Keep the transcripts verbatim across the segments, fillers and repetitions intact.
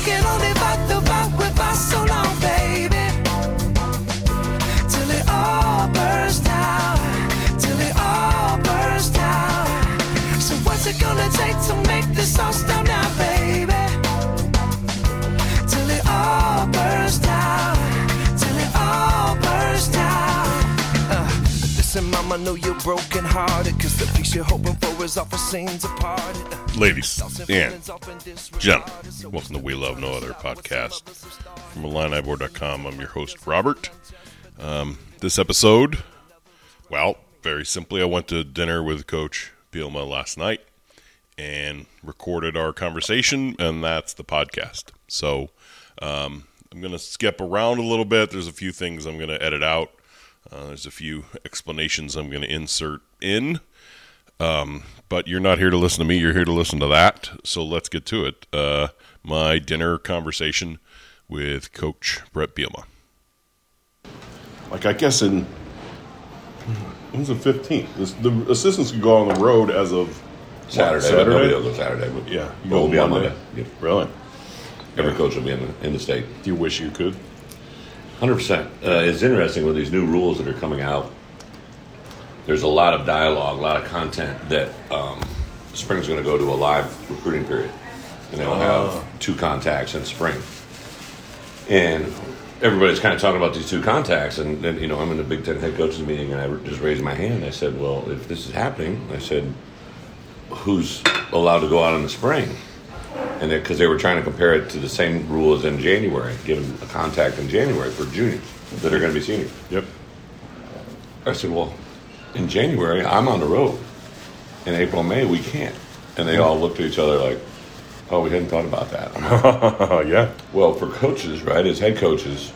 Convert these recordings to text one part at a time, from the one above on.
can only fight the fight with fight so long, baby. Till it all bursts down. Till it all bursts down. So what's it gonna take to make this all stop now, baby? Till it all bursts down. Till it all bursts down. Uh, listen, mama, know you're broken hearted, cause the peace you're hoping for is awful scenes apart. Ladies and gentlemen, welcome to We Love No Other podcast from Illini Board dot com. I'm your host, Robert. Um, this episode, well, very simply, I went to dinner with Coach Bielema last night and recorded our conversation, and that's the podcast. So um, I'm going to skip around a little bit. There's a few things I'm going to edit out. Uh, there's a few explanations I'm going to insert in. Um, but you're not here to listen to me. You're here to listen to that. So let's get to it. Uh, my dinner conversation with Coach Brett Bielema. Like, I guess in, it was the fifteenth. The, the assistants could go on the road as of Saturday. Saturday? Nobody will go Saturday. But Yeah. You we'll go be on Monday? Monday. Yeah. Really? Every coach will be in the, in the state. Do you wish you could? one hundred percent. Uh, it's interesting with these new rules that are coming out. There's a lot of dialogue, a lot of content that um, spring's going to go to a live recruiting period. And they'll Oh. have two contacts in spring. And everybody's kind of talking about these two contacts. And, and, you know, I'm in the Big Ten head coaches meeting, and I just raised my hand. I said, well, if this is happening, I said, who's allowed to go out in the spring? And because they were trying to compare it to the same rule as in January, give them a contact in January for juniors that are going to be seniors. Yep. I said, well, in January, I'm on the road. In April, May, we can't. And they all looked at each other like, oh, we hadn't thought about that. I'm like, Yeah. well, for coaches, right, as head coaches,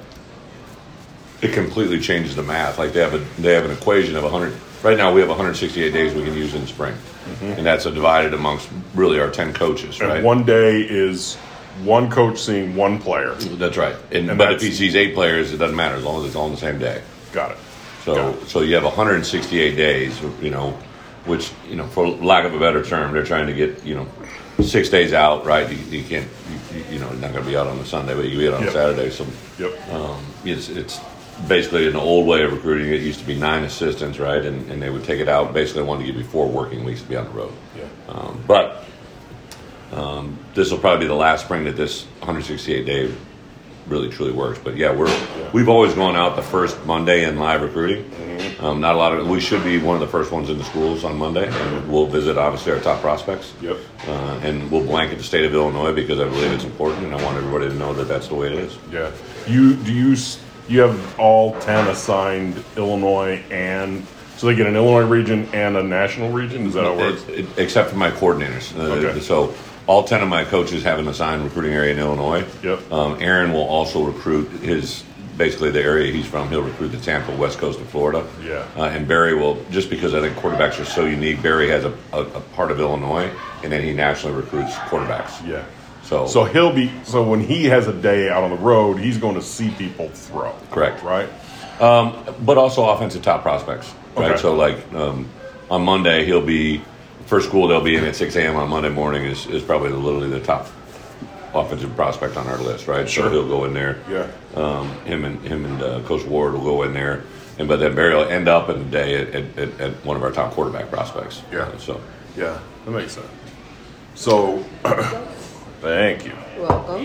it completely changes the math. Like they have a they have an equation of one hundred. Right now, we have one hundred sixty-eight days we can use in spring. Mm-hmm. And that's a divided amongst really our ten coaches, right? And one day is one coach seeing one player. That's right. And, And but if that's- he sees eight players, it doesn't matter as long as it's all on the same day. Got it. So Got it. so you have one hundred sixty-eight days, you know, which, you know, for lack of a better term, they're trying to get, you know, six days out, right? You, you can't, you, you know, you're not going to be out on a Sunday, but you be out on Yep. a Saturday. So Yep. um, it's, it's basically an old way of recruiting. It used to be nine assistants, right? And, and they would take it out. Basically, they wanted to give you four working weeks to be on the road. Yeah. Um, but um, this will probably be the last spring that this one hundred sixty-eight day really truly works. But yeah, we're Yeah. we've always gone out the first Monday in live recruiting. Mm-hmm. Um, not a lot of we should be one of the first ones in the schools on Monday, and we'll visit obviously our top prospects. Yep. Uh, and we'll blanket the state of Illinois because I believe it's important, and I want everybody to know that that's the way it is. Yeah. You do you s- you have all ten assigned Illinois, and so they get an Illinois region and a national region? Is that how it works? It- it- except for my coordinators. Uh, Okay. So all ten of my coaches have an assigned recruiting area in Illinois. Yep. Um, Aaron will also recruit his, basically the area he's from, he'll recruit the Tampa, West Coast of Florida. Yeah. Uh, and Barry will, just because I think quarterbacks are so unique, Barry has a, a, a part of Illinois, and then he nationally recruits quarterbacks. Yeah. So, So he'll be so when he has a day out on the road, he's going to see people throw. Correct. Right? Um, but also offensive top prospects, right? Okay. So, like um, on Monday, he'll be first school they'll be in at six a.m. on Monday morning is, is probably literally the top offensive prospect on our list, right? Sure. So he'll go in there. Yeah. Um, him and him and uh, Coach Ward will go in there, and but then Barry will end up in the day at, at, at one of our top quarterback prospects. Yeah. Uh, so Yeah, that makes sense. So thank you. Welcome.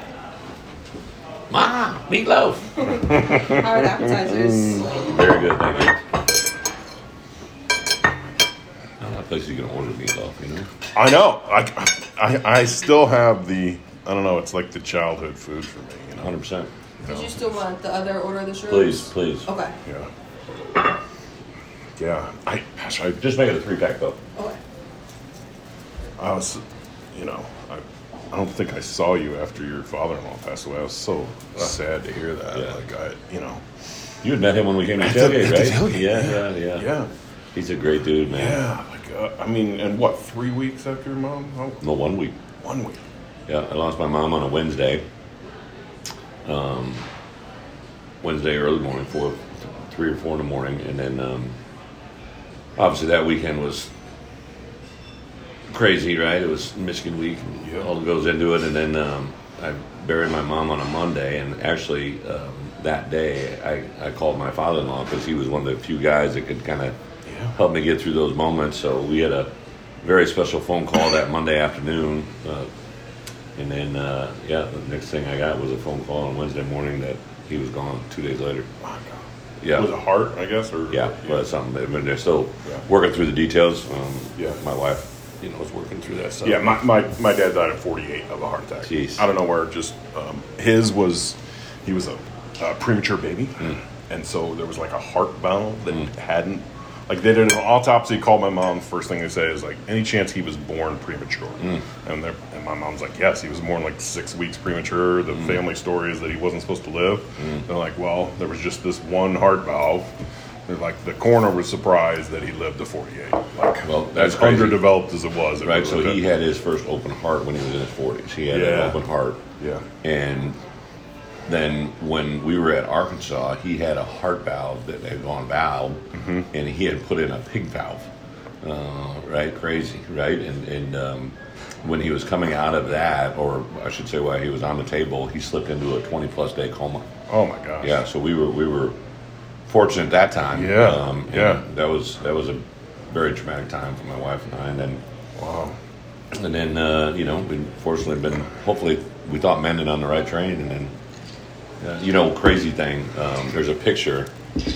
Ma, meatloaf. How are the appetizers? Very good, thank you. Not a lot of places you can order meatloaf, you know. I know. I, I, I still have the, I don't know, it's like the childhood food for me, you know? one hundred percent. Did you still want the other order of the shrimp? Please, please. Okay. Yeah. Yeah. I, gosh, I, Just make it a three pack though. Okay. I was, you know, I, I don't think I saw you after your father-in-law passed away. I was so sad to hear that. Yeah. Like, I, you know. You had met him when we came to At the- tailgate, at the right? tailgate, Yeah, yeah. yeah, yeah, Yeah. He's a great dude, man. Yeah. Like, uh, I mean, and what, three weeks after your mom? Oh, No, one week. one week. Yeah, I lost my mom on a Wednesday. Um, Wednesday early morning, four, three or four in the morning, and then um, obviously that weekend was crazy, right? It was Michigan week, and Yeah. all that goes into it, and then um, I buried my mom on a Monday, and actually um, that day I, I called my father-in-law because he was one of the few guys that could kind of Yeah. help me get through those moments. So we had a very special phone call that Monday afternoon, uh, and then uh, yeah, the next thing I got was a phone call on Wednesday morning that he was gone two days later. Oh, God. Yeah, Was it heart, I guess? Or yeah, but something. I mean, they're still Yeah. working through the details. Um, Yeah. my wife, you know, is working through that stuff. Yeah, my, my, my dad died at forty-eight of a heart attack. Jeez. Out of nowhere, just um, his was, he was a, a premature baby. Mm. And so there was like a heart valve that hadn't, like they did an autopsy, called my mom. First thing they say is like, any chance he was born premature? Mm. And they're, and my mom's like, yes, he was born like six weeks premature. The Mm. family story is that he wasn't supposed to live. They're like, well, there was just this one heart valve. They're like, the coroner was surprised that he lived to forty-eight. Like, Well, that's as crazy. underdeveloped as it was. It Right, was so like he that. had his first open heart when he was in his forties. He had Yeah. an open heart. Yeah. And then when we were at Arkansas, he had a heart valve that had gone valve, Mm-hmm. and he had put in a pig valve. Uh, right, crazy, right? And, and um, when he was coming out of that, or I should say while he was on the table, he slipped into a twenty-plus day coma. Oh my gosh. Yeah, so we were we were fortunate that time. Yeah, um, and yeah. That was that was a very traumatic time for my wife and I, and then. Wow. And then, uh, you know, we've fortunately been, hopefully, we thought mending on the right train. And then, uh, you know, crazy thing, um, there's a picture.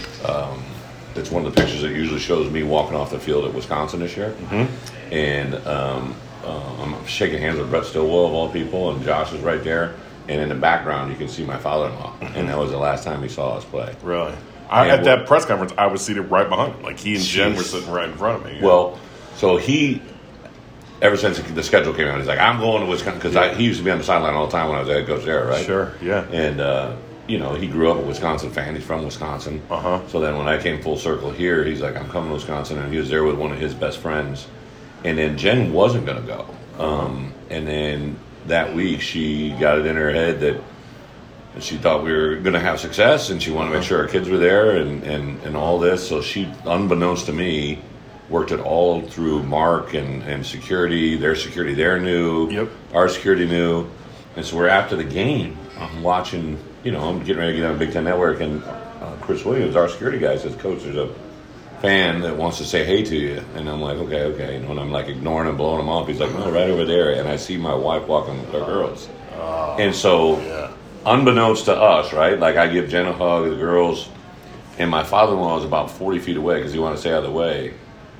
Um, it's one of the pictures that usually shows me walking off the field at Wisconsin this year. Mm-hmm. And um, uh, I'm shaking hands with Brett Stillwell, of all people, and Josh is right there. And in the background, you can see my father-in-law. Mm-hmm. And that was the last time he saw us play. Really? I, Yeah, at well- that press conference, I was seated right behind him. Like, he and Jen Jeez. were sitting right in front of me. Well, so he, ever since the schedule came out, he's like, I'm going to Wisconsin. Because he used to be on the sideline all the time when I was head coach there, right? Sure, yeah. And, uh, you know, he grew up a Wisconsin fan. He's from Wisconsin. Uh-huh. So then when I came full circle here, he's like, I'm coming to Wisconsin. And he was there with one of his best friends. And then Jen wasn't going to go. Um, and then that week, she got it in her head that she thought we were going to have success, and she wanted to make sure our kids were there and, and, and all this. So she, unbeknownst to me, worked it all through Mark and, and security. Their security there knew. Yep. Our security knew. And so we're after the game. I'm watching, you know, I'm getting ready to get on Big Ten Network, and uh, Chris Williams, our security guy, says, Coach, there's a fan that wants to say hey to you. And I'm like, okay, okay. You know, and I'm like ignoring him, blowing him off. He's like, no, right over there. And I see my wife walking with our girls. Oh, and so, yeah. unbeknownst to us, right? Like, I give Jen a hug, the girls, and my father-in-law is about forty feet away because he wanted to stay out of the way.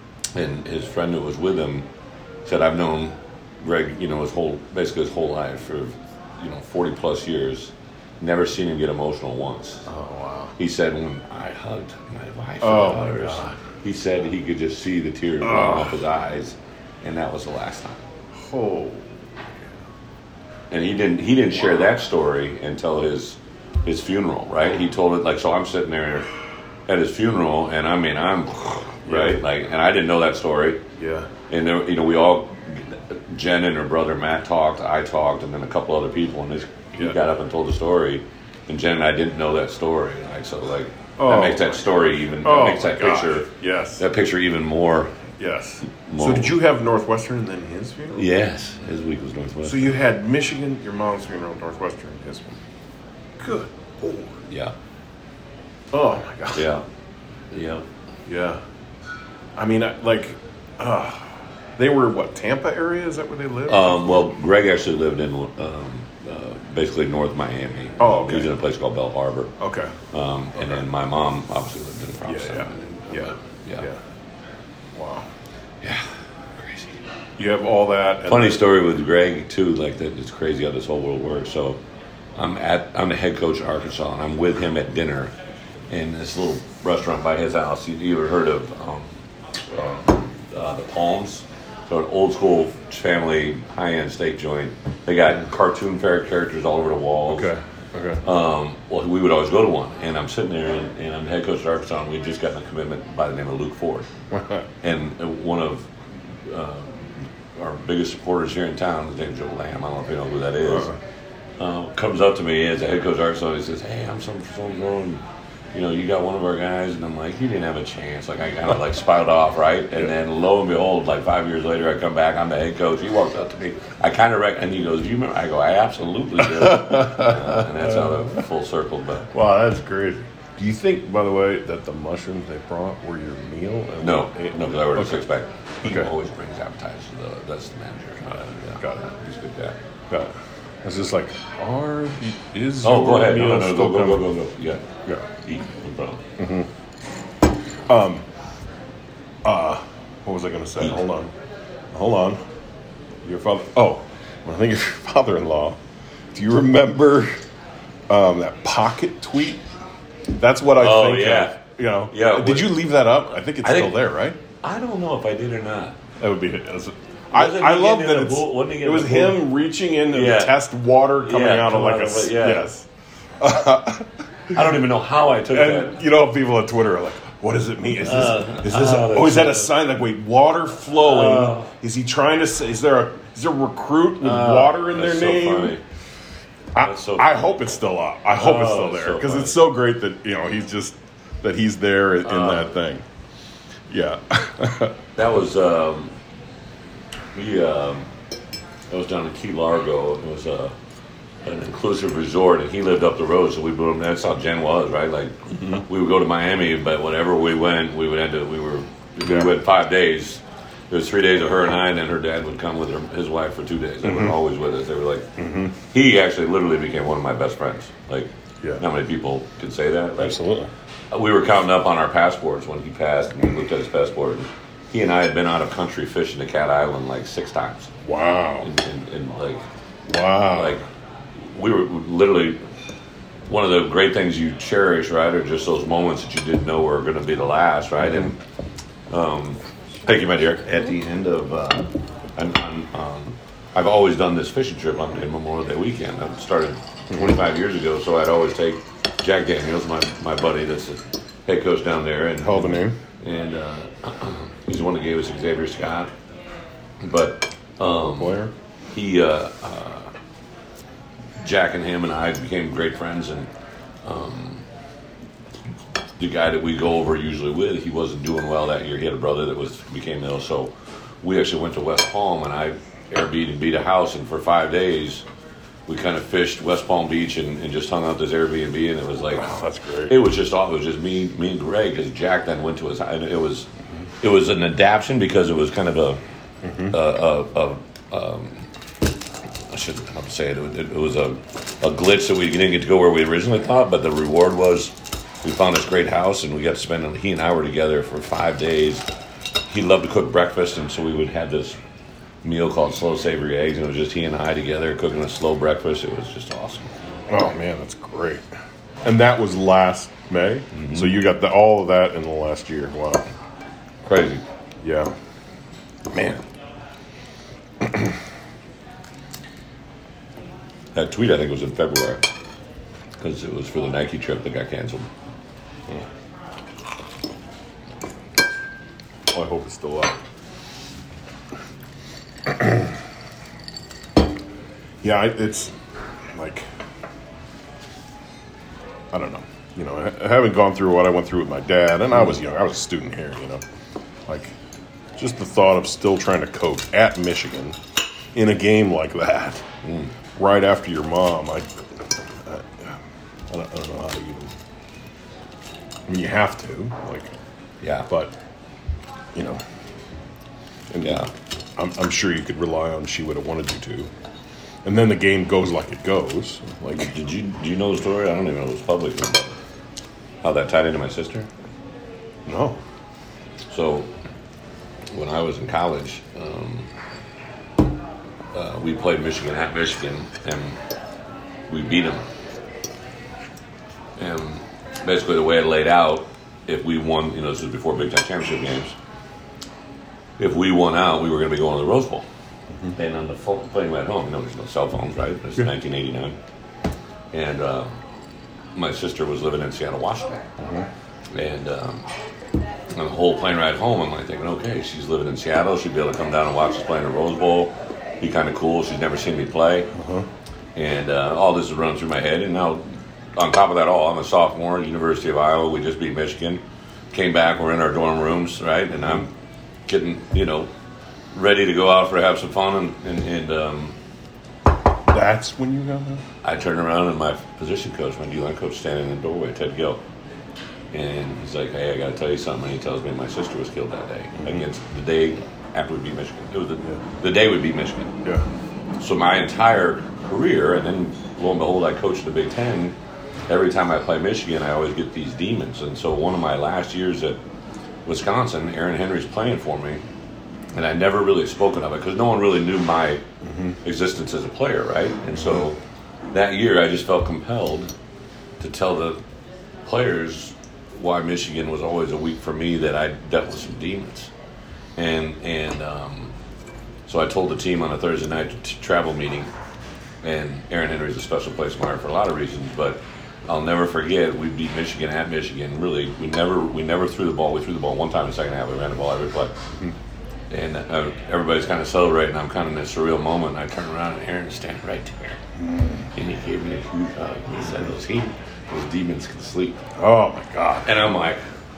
And his friend that was with him said, I've known Greg, you know, his whole, basically his whole life for, you know, forty plus years. Never seen him get emotional once. Oh, wow. He said, when I hugged my wife Oh, and my daughters, God. he said he could just see the tears rolling Oh. off his eyes, and that was the last time. Oh. And he didn't he didn't share that story until his his funeral, right? He told it like, so I'm sitting there at his funeral, and I mean, I'm right, Yeah. like, and I didn't know that story. Yeah. And there, you know, we all, Jen and her brother Matt talked, I talked, and then a couple other people, and this, he Yeah. got up and told the story, and Jen and I didn't know that story, like, so like Oh, that makes that story even, Oh, that makes that my gosh. picture, Yes. that picture even more. Yes. More- So did you have Northwestern then his funeral? Yes, his week was Northwest. So you had Michigan, your mom's funeral, Northwestern, his one. Good Lord. Yeah, Oh, my God. yeah, yeah. Yeah. I mean, I- like, uh, they were, what, Tampa area? Is that where they live? Um, well, Greg actually lived in um, uh, basically North Miami. Oh, okay. He was in a place called Bell Harbor. okay. Um, and then my mom obviously lived in Yeah, Provincetown. yeah. Yeah. Yeah. Yeah. Wow. Yeah, crazy. You have all that. And Funny story with Greg too. Like that, it's crazy how this whole world works. So, I'm at I'm the head coach at Arkansas, and I'm with him at dinner in this little restaurant by his house. You, you ever heard of um, uh, uh, the Palms? So an old school family high end steak joint. They got cartoon fair characters all over the walls. Okay. Okay. Um, well, we would always go to one, and I'm sitting there, and, and I'm the head coach at Arkansas, and we had just gotten a commitment by the name of Luke Ford. And one of uh, our biggest supporters here in town, his name's Joe Lamb, I don't know if you know who that is, uh, comes up to me as a head coach at Arkansas, and he says, hey, I'm some some girl, and you know, you got one of our guys, and I'm like, he didn't have a chance. Like, I kind of like spouted off, right? And yeah. then lo and behold, like five years later, I come back, I'm the head coach. He walks up to me. I kind of, rec- and he goes, do you remember? I go, I absolutely do. uh, and that's how the full circle. But wow, that's great. Do you think, by the way, that the mushrooms they brought were your meal? No, no, because I ordered okay. a six pack. He okay. always brings appetizers. Though. That's the manager. Uh, yeah. Got it. He's a good guy. Got it. It's just like, are is oh, your go ahead. meal No, no, no, still go, go, coming? go, go, go. Yeah, Yeah. Eat, no problem. Mm-hmm. Um. Uh. What was I going to say? Eat. Hold on. Hold on. Your father. Oh, when I think of your father-in-law, do you remember um, that pocket tweet? That's what I oh, think. Yeah. Of, you know. Yeah. Did what, you leave that up? I think it's I still think, there, right? I don't know if I did or not. That would be it. I, I love that it's, it was him reaching in to yeah. test water coming yeah, out of like out a of, yeah. yes. I don't even know how I took and that. You know, people on Twitter are like, "What does it mean? Is this? Uh, is this? uh, oh, is that a uh, sign? Like, wait, water flowing? Uh, is he trying to say? Is there a is there a recruit with uh, water in their that's so name? Funny. I, That's so I funny. hope it's still up. I hope oh, it's still there because so it's so great that you know he's just that he's there in, in uh, that thing. Yeah, that was um, we. Um, that was down in Key Largo. It was a. an inclusive resort, and he lived up the road, so we moved. That's how Jen was, right? Like mm-hmm. we would go to Miami, but whenever we went, we would end up. We were we yeah. went five days. There was three days of her and I, and then her dad would come with her, his wife for two days. They mm-hmm. were always with us. They were like, mm-hmm. he actually literally became one of my best friends. Like, yeah. not many people can say that. Like, absolutely. We were counting up on our passports when he passed, and we looked at his passport. And he and I had been out of country fishing to Cat Island like six times. Wow. And, and, and like, wow. Like. We were literally one of the great things you cherish, right? Are just those moments that you didn't know were going to be the last, right? Mm-hmm. And um, thank you, my dear. At the end of, uh, I'm, I'm, um, I've always done this fishing trip on Memorial Day weekend. I started twenty-five years ago, so I'd always take Jack Daniels, my my buddy, that's the head coach down there, and hold the name. And uh, he's the one that gave us Xavier Scott, but um, Blair. He. Uh, uh, Jack and him and I became great friends, and um, the guy that we go over usually with, he wasn't doing well that year. He had a brother that was became ill, so we actually went to West Palm, and I Airbnb'd a house, and for five days we kind of fished West Palm Beach and, and just hung out this Airbnb, and it was like, wow, that's great. It was just all, it was just me, me and Greg, because Jack then went to his, and it was, it was an adaptation because it was kind of a, mm-hmm. a, a, a um, I shouldn't have to say it. It, it was a, a glitch that we didn't get to go where we originally thought, but the reward was we found this great house, and we got to spend, he and I were together for five days. He loved to cook breakfast, and so we would have this meal called Slow Savory Eggs, and it was just he and I together cooking a slow breakfast. It was just awesome. Oh, man, that's great. And that was last May? Mm-hmm. So you got the, all of that in the last year. Wow. Crazy. Yeah. Man. That tweet, I think, was in February because it was for the Nike trip that got canceled. Yeah. Oh, I hope it's still up. Yeah, it's like, I don't know. You know, having gone through what I went through with my dad, and I was young, I was a student here, you know. Like, just the thought of still trying to coach at Michigan in a game like that. Mm. Right after your mom, I, I, I, don't, I don't know how to even. I mean, you have to, like, yeah. But, you know, and yeah, I'm, I'm sure you could rely on she would have wanted you to. And then the game goes like it goes. Like, did you do you know the story? I don't even know if it was public. But how that tied into my sister? No. So, when I was in college. Um, Uh, we played Michigan at Michigan, and we beat them. And basically, the way it laid out, if we won, you know, this was before Big Ten championship games. If we won out, we were going to be going to the Rose Bowl. Mm-hmm. And on the phone, playing at home, you know, there's no cell phones, right? It's yeah. nineteen eighty-nine, and uh, my sister was living in Seattle, Washington, mm-hmm. and. Um, on the whole plane ride home, I'm like thinking, okay, she's living in Seattle. She'd be able to come down and watch us play in the Rose Bowl. Be kind of cool. She's never seen me play. Uh-huh. And uh, all this is running through my head. And now on top of that all, I'm a sophomore at University of Iowa. We just beat Michigan. Came back. We're in our dorm rooms, right? And I'm getting, you know, ready to go out for have some fun. And, and, and um, That's when you got there? I turn around and my position coach, my D-line coach, standing in the doorway, Ted Gill. And he's like, hey, I got to tell you something. And he tells me my sister was killed that day. Mm-hmm. Against the day after we beat Michigan. It was the, yeah. the day we beat Michigan. Yeah. So my entire career, and then lo and behold, I coached the Big Ten. Every time I play Michigan, I always get these demons. And so one of my last years at Wisconsin, Aaron Henry's playing for me. And I never really spoken of it because no one really knew my mm-hmm. existence as a player, right? And so that year, I just felt compelled to tell the players why Michigan was always a week for me, that I dealt with some demons. And and um, so I told the team on a Thursday night t- travel meeting, and Aaron Henry's a special place in my heart for a lot of reasons, but I'll never forget, we beat Michigan at Michigan. Really, we never we never threw the ball. We threw the ball one time in the second half. We ran the ball every play. Mm-hmm. And uh, everybody's kind of celebrating. I'm kind of in this surreal moment. And I turn around and Aaron's standing right there. Mm. And he gave me a huge hug. He said, those, he, those demons can sleep. Oh, my God. And I'm like,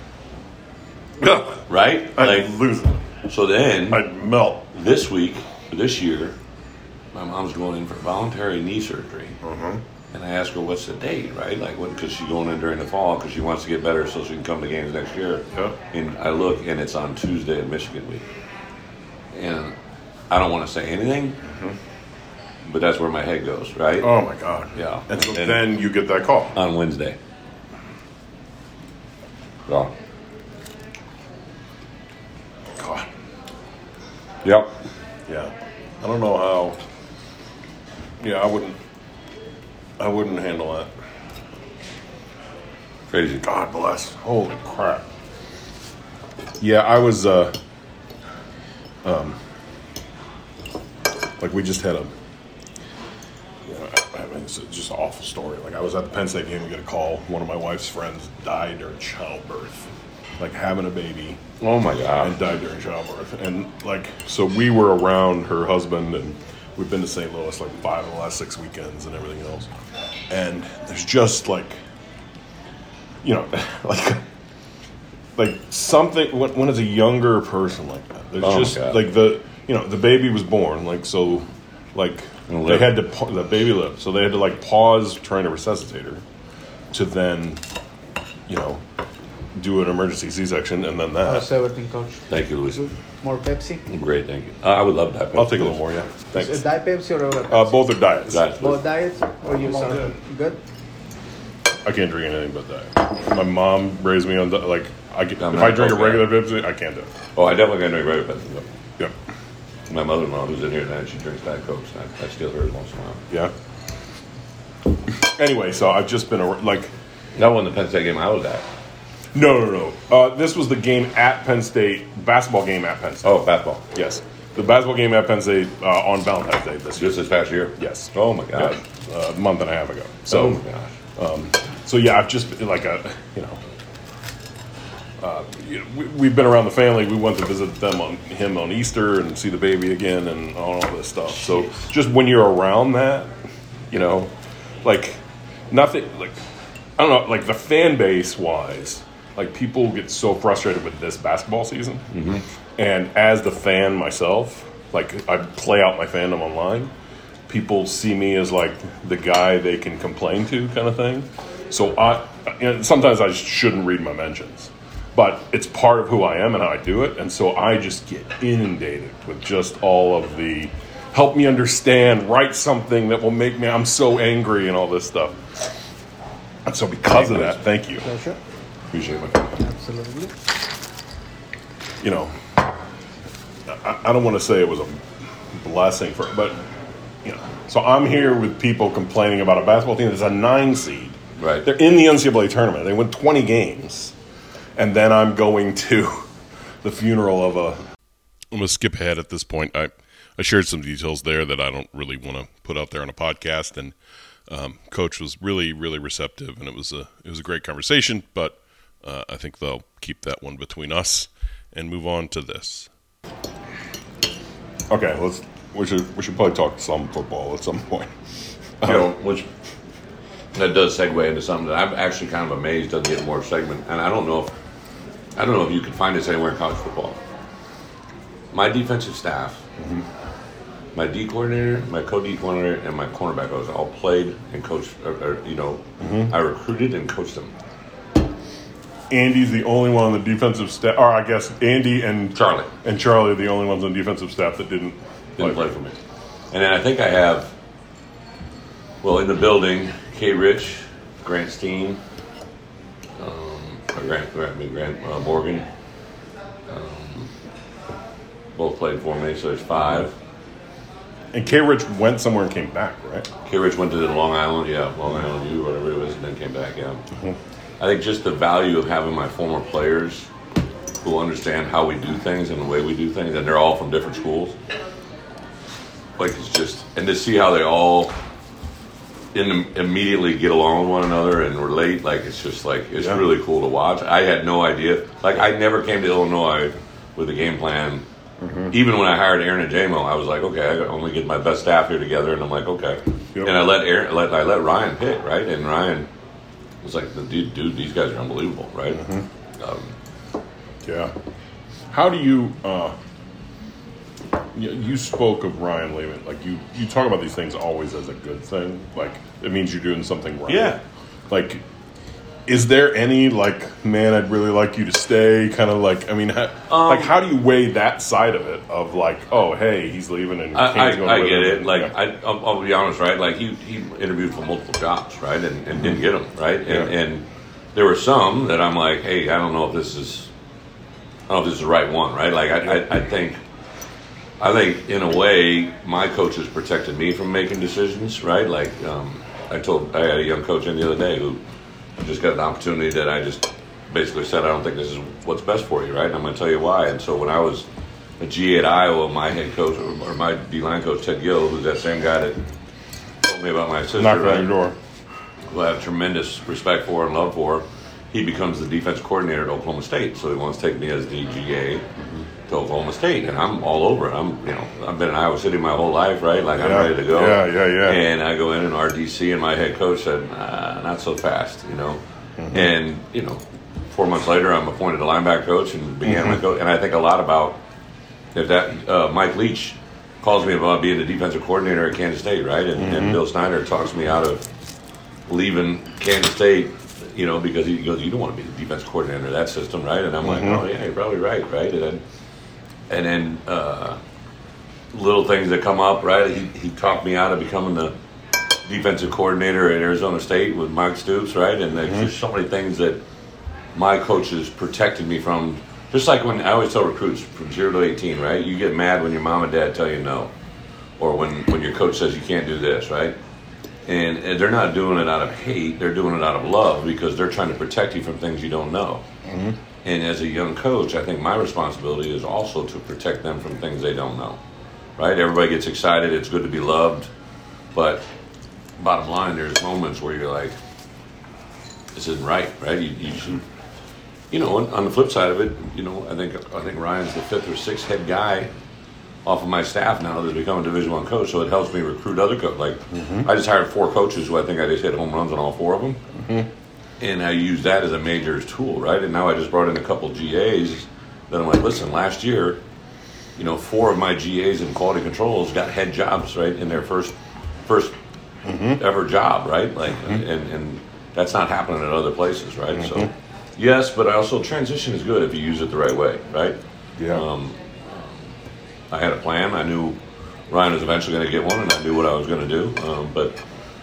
right? I'd like, lose it. So then, I'd melt. This week, this year, my mom's going in for voluntary knee surgery. Mm-hmm. And I asked her, what's the date, right? Like, what? Because she's going in during the fall because she wants to get better so she can come to games next year. Yeah. And I look, and it's on Tuesday in Michigan week. And I don't want to say anything, mm-hmm. but that's where my head goes, right? Oh, my God. Yeah. And so and then you get that call. on Wednesday. Yeah. God. Yep. Yeah. I don't know how. Yeah, I wouldn't. I wouldn't handle that. Crazy. God bless. Holy crap. Yeah, I was, uh, um, like we just had a, you know, I mean, it's just an awful story. Like I was at the Penn State game, we get a call. One of my wife's friends died during childbirth, like having a baby. Oh my God. And died during childbirth. And like, so we were around her husband, and we've been to Saint Louis like five of the last six weekends and everything else. And there's just like, you know, like, like something, when, when it's a younger person like that, there's Oh, just God. like the, you know, the baby was born, like, so, like, And they lived. had to, pa- the baby lived, so they had to like pause trying to resuscitate her to then, you know, do an emergency C-section and then that. How's everything, Coach? Thank you, Luis. More Pepsi? Great, thank you. Uh, I would love that. I'll take a little more, yeah. Is Thanks. it Diet Pepsi or regular Pepsi? Uh, both are diets. That's Both diets? Or you all some good. good? I can't drink anything but that. My mom raised me on di- like I get, I'm if not I drink a okay. regular Pepsi, I can't do it. Oh, I definitely got to drink regular Pepsi. Yep. My mother-in-law, who's in here tonight, she drinks Diet Coke. So I, I steal hers once in a while. Yeah. Anyway, so I've just been a, like, That wasn't the Penn State game I was at. no, no, no. Uh, this was the game at Penn State, basketball game at Penn State. Oh, basketball. Yes, the basketball game at Penn State uh, on Valentine's Day this year. Just this past year? Yes. Oh, my gosh. Yeah, uh, a month and a half ago. Oh, So, my gosh. um, so yeah, I've just been like a, you know. Uh, you know, we, we've been around the family. We went to visit them on him on Easter and see the baby again and all this stuff. So just when you're around that, you know, like nothing, like I don't know, like the fan base wise, like people get so frustrated with this basketball season. Mm-hmm. And as the fan myself, like I play out my fandom online. People see me as like the guy they can complain to, kind of thing. So I, you know, sometimes I shouldn't read my mentions. But it's part of who I am and how I do it. And so I just get inundated with just all of the help me understand, write something that will make me, I'm so angry and all this stuff. And so because of that, thank you. Pleasure. Appreciate it. Absolutely. You know, I, I don't want to say it was a blessing for, but, you know, so I'm here with people complaining about a basketball team that's a nine seed. Right. They're in the N C double A tournament. They win twenty games. And then I'm going to the funeral of a... I'm going to skip ahead at this point. I, I shared some details there that I don't really want to put out there on a podcast, and um, Coach was really, really receptive, and it was a it was a great conversation, but uh, I think they'll keep that one between us and move on to this. Okay, let's... We should we should probably talk some football at some point. You know, which that does segue into something that I'm actually kind of amazed doesn't get more segment. And I don't know if I don't know if you can find this anywhere in college football. My defensive staff, mm-hmm. my D coordinator, my co-D coordinator, and my cornerback coach all played and coached. Or, or, you know, mm-hmm. I recruited and coached them. Andy's the only one on the defensive staff, or I guess Andy and Charlie and Charlie are the only ones on the defensive staff that didn't didn't play, play for me. And then I think I have, well, in the building, K. Rich, Grant Steen, um, or Grant, Grant, Grant uh, Morgan, um, both played for me, so there's five. And K. Rich went somewhere and came back, right? K. Rich went to the Long Island, yeah, Long Island U, whatever it was, and then came back, yeah. Mm-hmm. I think just the value of having my former players who understand how we do things and the way we do things, and they're all from different schools. Like, it's just, and to see how they all in, immediately get along with one another and relate, like, it's just like, it's yeah. really cool to watch. I had no idea. Like, I never came to Illinois with a game plan. Mm-hmm. Even when I hired Aaron and J M O, I was like, okay, I only get my best staff here together, and I'm like, okay. Yep. And I let Aaron, let, I let Ryan pick, right? And Ryan was like, dude, dude, these guys are unbelievable, right? Mm-hmm. Um, yeah. How do you, uh, you, you spoke of Ryan Lehman, like you, you talk about these things always as a good thing. Like, it means you're doing something right. Yeah. Like, is there any, like, man, I'd really like you to stay, kind of like, I mean, ha, um, like, how do you weigh that side of it, of like, oh, hey, he's leaving and I, I, going I get it. And, like, yeah. I, I'll, I'll be honest, right? Like, he, he interviewed for multiple jobs, right, and, and mm-hmm. didn't get them, right? And, yeah. and there were some that I'm like, hey, I don't know if this is, I don't know if this is the right one, right? Like, I, I, I think, I think in a way, my coaches protected me from making decisions, right? Like, um, I told, I had a young coach in the other day who just got an opportunity that I just basically said, I don't think this is what's best for you, right? And I'm going to tell you why. And so when I was a G A at Iowa, my head coach, or, or my D-line coach, Ted Gill, who's that same guy that told me about my sister, knocked right? on your door, who I have tremendous respect for and love for, he becomes the defense coordinator at Oklahoma State. So he wants to take me as the G A mm-hmm. to Oklahoma State, and I'm all over it. I'm, you know, I've been in Iowa City my whole life, right? Like, I'm yeah. ready to go. Yeah, yeah, yeah. And I go in, and R D C and my head coach said, nah, not so fast, you know. Mm-hmm. And, you know, four months later, I'm appointed a linebacker coach and began mm-hmm. my coach. And I think a lot about if that uh, Mike Leach calls me about being the defensive coordinator at Kansas State, right? And, mm-hmm. and Bill Snyder talks me out of leaving Kansas State, you know, because he goes, you don't want to be the defensive coordinator of that system, right? And I'm like, mm-hmm. oh, yeah, you're probably right, right? And then, and then uh, little things that come up, right? He, he talked me out of becoming the defensive coordinator at Arizona State with Mike Stoops, right? And there's mm-hmm. just so many things that my coaches protected me from. Just like when I always tell recruits from zero to eighteen, right? You get mad when your mom and dad tell you no, or when, when your coach says you can't do this, right? And, and they're not doing it out of hate; they're doing it out of love because they're trying to protect you from things you don't know. Mm-hmm. And as a young coach, I think my responsibility is also to protect them from things they don't know, right? Everybody gets excited; it's good to be loved, but bottom line, there's moments where you're like, this isn't right, right? You, you should, you know, on, on the flip side of it, you know, I think I think Ryan's the fifth or sixth head guy off of my staff now that's become a Division One coach, so it helps me recruit other coaches. Like, mm-hmm. I just hired four coaches who I think I just hit home runs on all four of them. Mm-hmm. And I use that as a major tool, right? And now I just brought in a couple G As that I'm like, listen, last year, you know, four of my G As in quality controls got head jobs, right, in their first first Mm-hmm. ever job, right? Like, mm-hmm. and, and that's not happening at other places, right? Mm-hmm. So, yes, but also transition is good if you use it the right way, right? Yeah. Um, I had a plan. I knew Ryan was eventually going to get one, and I knew what I was going to do. Um, but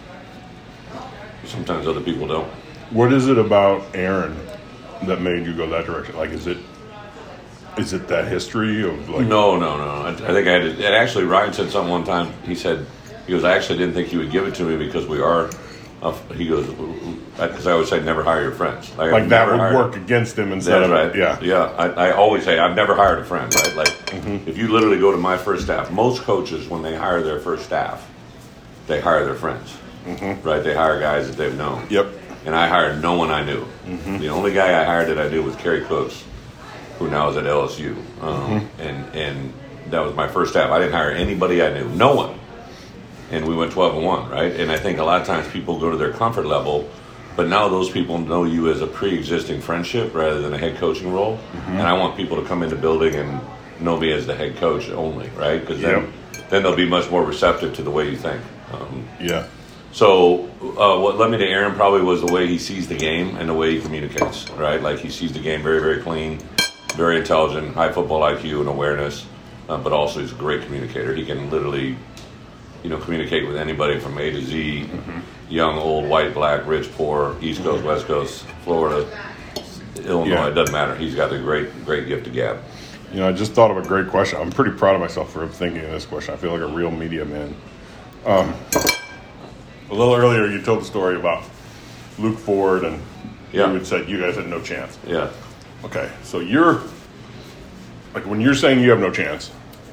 sometimes other people don't. What is it about Aaron that made you go that direction? Like, is it is it that history of like? No, no, no. I, I think I had to. And actually, Ryan said something one time. He said. He goes, I actually didn't think you would give it to me because we are, uh, he goes, because I always say never hire your friends. Like, like that would hired, work against him instead of, right. yeah. Yeah, I, I always say, I've never hired a friend, right? Like, mm-hmm. if you literally go to my first staff, most coaches, when they hire their first staff, they hire their friends, mm-hmm. right? They hire guys that they've known. Yep. And I hired no one I knew. Mm-hmm. The only guy I hired that I knew was Kerry Cooks, who now is at L S U. Um, mm-hmm. and, and that was my first staff. I didn't hire anybody I knew. No one. and we went twelve and one, right? And I think a lot of times people go to their comfort level, but now those people know you as a pre-existing friendship rather than a head coaching role. Mm-hmm. And I want people to come in the building and know me as the head coach only, right? Because then, yep. then they'll be much more receptive to the way you think. Um, yeah. So uh, what led me to Aaron probably was the way he sees the game and the way he communicates, right? Like he sees the game very, very clean, very intelligent, high football I Q and awareness, uh, but also he's a great communicator. He can literally, you know, communicate with anybody from A to Z, mm-hmm. young, old, white, black, rich, poor, East Coast, West Coast, Florida, Illinois. Yeah. It doesn't matter. He's got a great, great gift of gab. You know, I just thought of a great question. I'm pretty proud of myself for thinking of this question. I feel like a real media man. Um, a little earlier, you told the story about Luke Ford, and yeah. you had said you guys had no chance. Yeah. Okay, so you're, like, when you're saying you have no chance,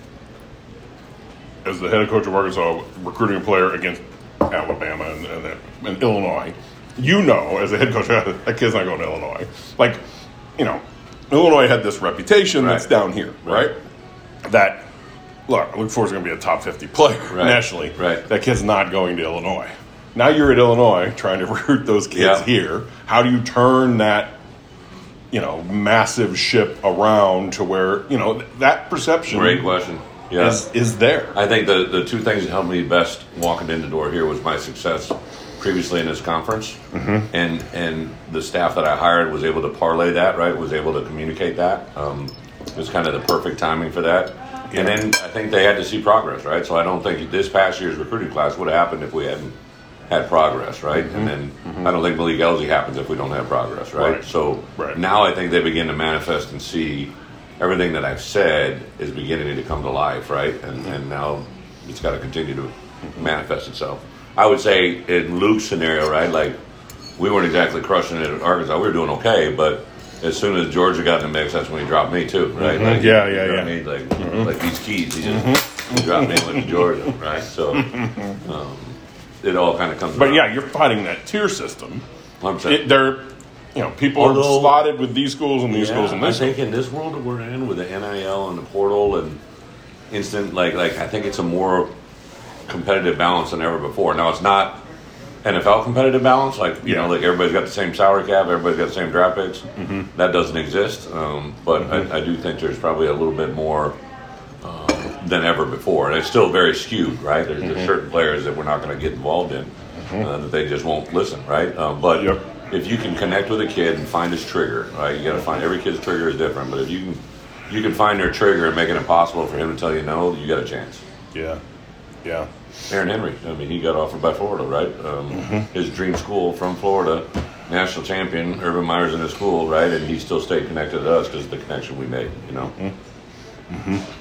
as the head coach of Arkansas, recruiting a player against Alabama and, and, and Illinois, you know, as a head coach, that kid's not going to Illinois. Like, you know, Illinois had this reputation right. that's down here, right? right? That, look, Luke Ford's going to be a top fifty player right. nationally. Right. That kid's not going to Illinois. Now you're at Illinois trying to recruit those kids yeah. here. How do you turn that, you know, massive ship around to where, you know, that perception Great question. Yeah. is, is there? I think the, the two things that helped me best walking in the door here was my success previously in this conference, mm-hmm. and and the staff that I hired was able to parlay that, right, was able to communicate that. Um, it was kind of the perfect timing for that. Yeah. And then I think they had to see progress, right? So I don't think this past year's recruiting class would have happened if we hadn't had progress, right? Mm-hmm. And then mm-hmm. I don't think Malik Elzy happens if we don't have progress, right? right. So right. now I think they begin to manifest and see everything that I've said is beginning to come to life, right? And mm-hmm. and now it's got to continue to mm-hmm. manifest itself. I would say in Luke's scenario, right, like we weren't exactly crushing it at Arkansas. We were doing okay, but as soon as Georgia got in the mix, that's when he dropped me too, right? Mm-hmm. Like, yeah, you yeah, know yeah. I mean? Like, mm-hmm. like these keys, he just mm-hmm. dropped me and went to Georgia, right? So um, it all kind of comes But around. yeah, you're fighting that tier system. I'm saying. It, they're, you know, people Although, are slotted with these schools and these yeah, schools and this. I think in this world that we're in with the N I L and the portal and instant, like, like I think it's a more competitive balance than ever before. Now, it's not N F L competitive balance, like, you yeah. know, like everybody's got the same salary cap, everybody's got the same draft picks. Mm-hmm. That doesn't exist. Um, but mm-hmm. I, I do think there's probably a little bit more um, than ever before. And it's still very skewed, right? There's, mm-hmm. there's certain players that we're not going to get involved in, mm-hmm. uh, that they just won't listen, right? Um, but yep. if you can connect with a kid and find his trigger, right? You got to find, every kid's trigger is different, but if you can, you can find their trigger and make it impossible for him to tell you no, you got a chance. Yeah, yeah. Aaron Henry, I mean, he got offered by Florida, right? Um, mm-hmm. His dream school from Florida, national champion, Urban Meyer's in his school, right? And he still stayed connected to us because of the connection we made, you know? Mm-hmm.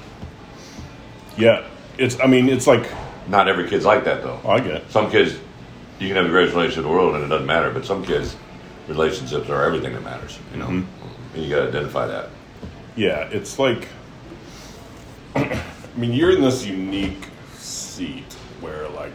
Mm-hmm. Yeah, it's, I mean, it's like... Not every kid's like that, though. I get it. Some kids, you can have the greatest relationship in the world and it doesn't matter, but some kids, relationships are everything that matters, you know? Mm-hmm. And you got to identify that. Yeah, it's like... I mean, you're in this unique seat where, like,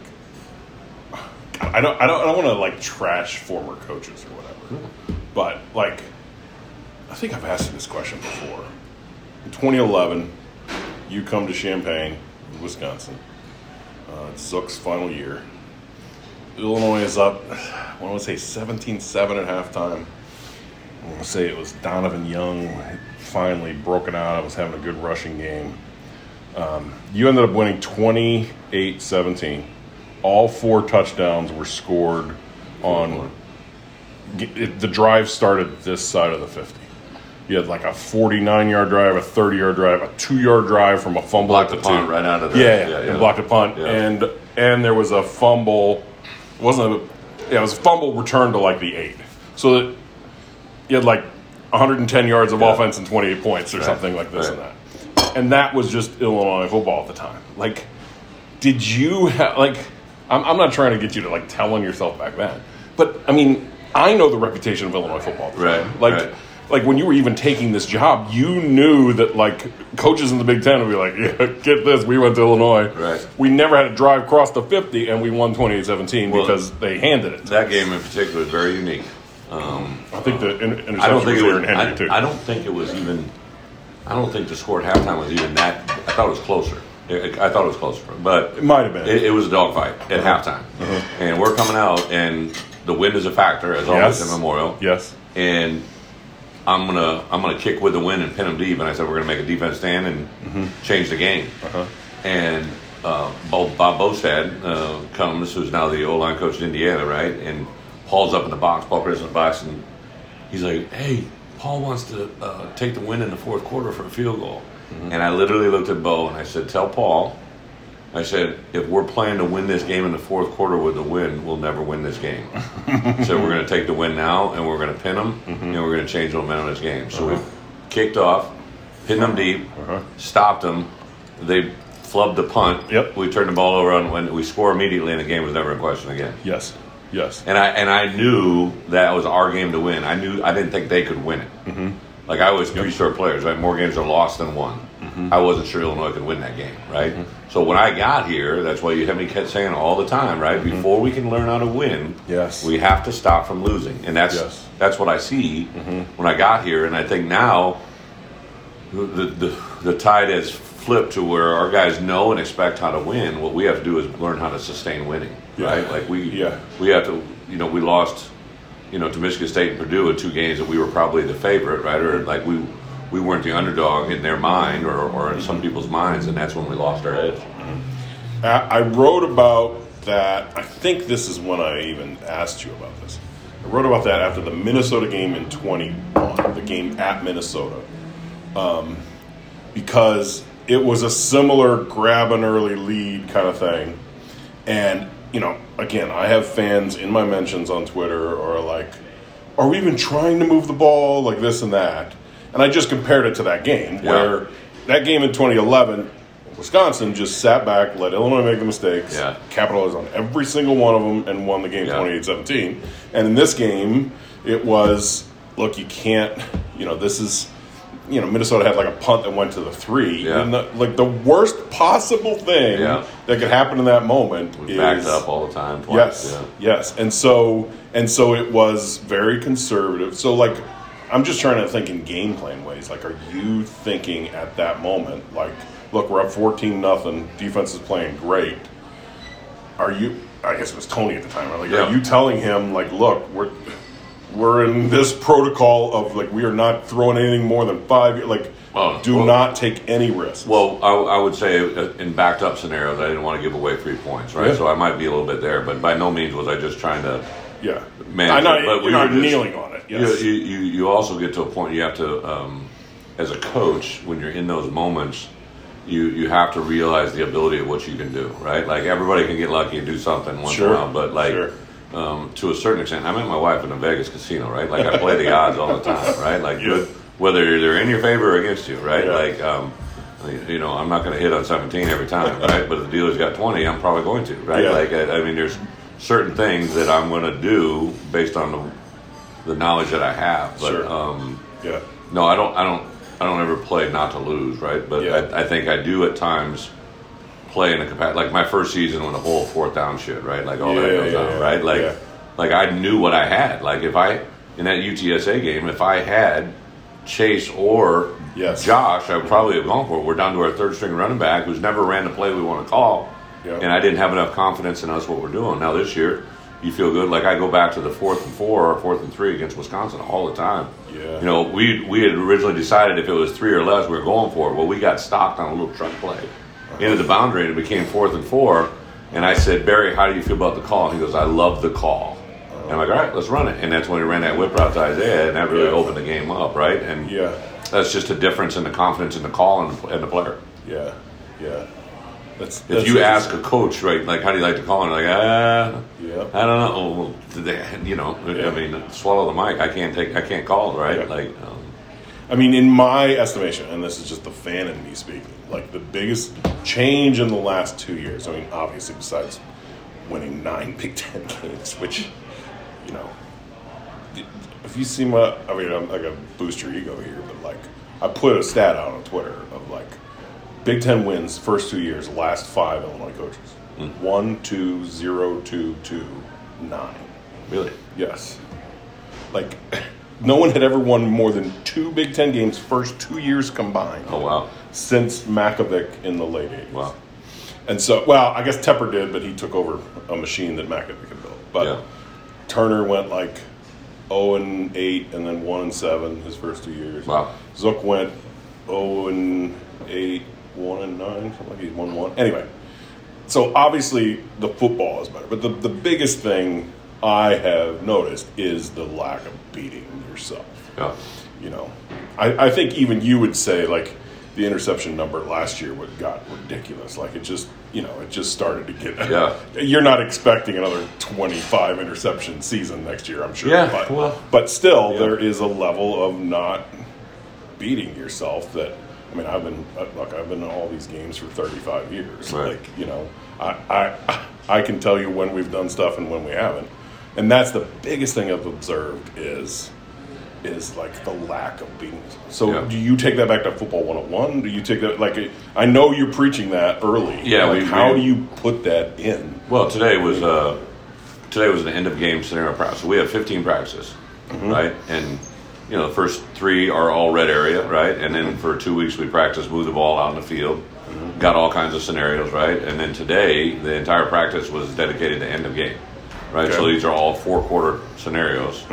I don't, I don't, I don't want to like trash former coaches or whatever, but like, I think I've asked you this question before. In twenty eleven, you come to Champaign, Wisconsin. Uh, it's Zook's final year. Illinois is up, I want to say seventeen seven at halftime. I want to say it was Donovan Young finally broken out. I was having a good rushing game. Um, you ended up winning twenty-eight seventeen. All four touchdowns were scored on it, the drive started this side of the fifty. You had like a forty-nine-yard drive, a thirty-yard drive, a two-yard drive from a fumble blocked at the the punt two. right out of there. Yeah, yeah, and yeah. blocked a punt, yeah. and and there was a fumble. It wasn't a, yeah, it was a fumble returned to like the eight. So that you had like one hundred ten yards of yeah. offense and twenty-eight points or right. something like this right. and that. And that was just Illinois football at the time. Like, did you have, like, I'm, I'm not trying to get you to, like, tell on yourself back then. But, I mean, I know the reputation of Illinois football at the right. time. Like, right. like, when you were even taking this job, you knew that, like, coaches in the Big Ten would be like, yeah, get this, we went to Illinois. Right. We never had to drive across the fifty, and we won twenty-eight seventeen well, because they handed it. That game in particular is very unique. Um, I think the inter- interception I don't think was it was, Aaron Henry, I, too. I don't think it was even... I don't think the score at halftime was even that. I thought it was closer. It, I thought it was closer, but It might have been. It, it was a dogfight at Uh-huh. halftime, Uh-huh. and we're coming out, and the wind is a factor as always Yes. in Memorial. Yes. And I'm gonna I'm gonna kick with the wind and pin them deep. And I said we're gonna make a defense stand and Mm-hmm. change the game. Uh-huh. And uh, Bob, Bob Bostad uh, comes, who's now the O-line coach in Indiana, right? And Paul's up in the box, Paul Chris in the box, and he's like, "Hey, Paul wants to uh, take the win in the fourth quarter for a field goal." Mm-hmm. And I literally looked at Bo and I said, "Tell Paul." I said, if we're planning to win this game in the fourth quarter with the win, we'll never win this game. So we're going to take the win now, and we're going to pin them, Mm-hmm. and we're going to change the momentum of this game. So Uh-huh. we kicked off, pinned them deep, Uh-huh. stopped them. They flubbed the punt. Yep. We turned the ball over, and when we score immediately, and the game was never in question again. Yes. Yes. And I and I knew that was our game to win. I knew I didn't think they could win it. Mm-hmm. Like I always pre-sort players, right? More games are lost than won. Mm-hmm. I wasn't sure Illinois could win that game, right? So when I got here, that's why you have me kept saying all the time, right? Before we can learn how to win, Yes. we have to stop from losing, and that's Yes. that's what I see when I got here. And I think now the, the the tide has flipped to where our guys know and expect how to win. What we have to do is learn how to sustain winning, Yeah. right? Like we Yeah. we have to, you know, we lost, you know, to Michigan State and Purdue in two games that we were probably the favorite, right? Or like we we weren't the underdog in their mind or, or in some people's minds, and that's when we lost our edge. I, I wrote about that. I think this is when I even asked you about this. I wrote about that after the Minnesota game in twenty-one, the game at Minnesota, um, because it was a similar grab an early lead kind of thing. And, you know, again, I have fans in my mentions on Twitter or like, are we even trying to move the ball, like this and that? And I just compared it to that game, Yeah. where that game in twenty eleven, Wisconsin just sat back, let Illinois make the mistakes, Yeah. capitalized on every single one of them, and won the game Yeah. twenty-eight seventeen. And in this game, it was, look, you can't, you know, this is, you know, Minnesota had like a punt that went to the three. Yeah. And the, like the worst possible thing Yeah. that could happen in that moment We is backed up all the time. Twice. Yes, Yeah. yes, and so and so it was very conservative. So like, I'm just trying to think in game plan ways. Like, are you thinking at that moment, like, look, we're up fourteen nothing, defense is playing great. Are you? I guess it was Tony at the time. Right? Like, Yeah. are you telling him like, look, we're we're in this protocol of like we are not throwing anything more than five. Like, Oh, do well- not take any risks. Well, I, I would say uh, in backed up scenarios, I didn't want to give away three points, right? Yeah. So I might be a little bit there, but by no means was I just trying to. yeah, Man, I'm not. but You're we not were just- kneeling on it. Yes. You, you, you also get to a point you have to, um, as a coach, when you're in those moments, you, you have to realize the ability of what you can do, right? Like everybody can get lucky and do something once Sure. in a while, but like Sure. um, to a certain extent, I met my wife in a Vegas casino, right? Like I play the odds all the time, right? Like Yeah. good, whether they're in your favor or against you, right? Yeah. Like um, you know, I'm not going to hit on seventeen every time, right? But if the dealer's got twenty, I'm probably going to, right? Yeah. Like I, I mean, there's certain things that I'm going to do based on the the knowledge that I have, but Sure. um, Yeah. no, I don't, I don't, I don't ever play not to lose, right? But Yeah. I, I think I do at times play in a capacity, like my first season when the whole fourth down shit, right? Like all that Yeah, goes yeah, on, yeah. right? Like, Yeah. like I knew what I had. Like if I in that U T S A game, if I had Chase or Yes. Josh, I would probably have gone for it. We're down to our third string running back who's never ran the play we want to call, Yeah. and I didn't have enough confidence in us what we're doing. Now this year, you feel good. Like I go back to the fourth and four or fourth and three against Wisconsin all the time. Yeah. You know, we we had originally decided if it was three or less, we were going for it. Well, we got stopped on a little truck play into the boundary, and it became fourth and four. And I said, Barry, how do you feel about the call? And he goes, I love the call. And I'm like, all right, let's run it. And that's when we ran that whip route to Isaiah, and that really Yeah. opened the game up, right? And Yeah. that's just a difference in the confidence in the call and the, and the player. Yeah. Yeah. That's, If that's you ask a interesting. coach, right, like, how do you like to call? And like, ah, Yeah. I don't know. Oh, well, did they, you know, Yeah. I mean, swallow the mic. I can't take, I can't call, right? Yeah. Like, um, I mean, in my estimation, and this is just the fan in me speaking, like the biggest change in the last two years, I mean, obviously besides winning nine Big Ten games, which, you know, if you see my, I mean, I'm not going to boost your ego here, but like, I put a stat out on Twitter of like, Big Ten wins first two years, last five Illinois coaches. Mm. One, two, zero, two, two, nine. really? Yes. Like, no one had ever won more than two Big Ten games first two years combined. Oh, wow. since Makovic in the late eighties. Wow. And so, well, I guess Tepper did, but he took over a machine that Makovic had built. But Yeah. Turner went like oh and eight and then one and seven his first two years. Wow. Zook went oh and eight, one and nine, something like he's one one. Anyway, so obviously the football is better, but the, the biggest thing I have noticed is the lack of beating yourself. Yeah. You know, I, I think even you would say like the interception number last year would got ridiculous. Like it just, you know, it just started to get. Yeah. You're not expecting another twenty-five interception season next year, I'm sure. Yeah, But, well, but still, yeah. there is a level of not beating yourself that. I mean, I've been look. I've been in all these games for thirty-five years. Right. Like you know, I, I I can tell you when we've done stuff and when we haven't, and that's the biggest thing I've observed is is like the lack of beating. So Yeah. do you take that back to football one oh one? Do you take that like I know you're preaching that early. Yeah, Like we- how we- do you put that in? Well, today was uh, today was an end of game scenario practice. So we have fifteen practices, right? And you know the first three are all red area, right? And then for two weeks we practice move the ball out in the field, got all kinds of scenarios, right? And then today the entire practice was dedicated to end of game, right? Okay. So these are all four quarter scenarios.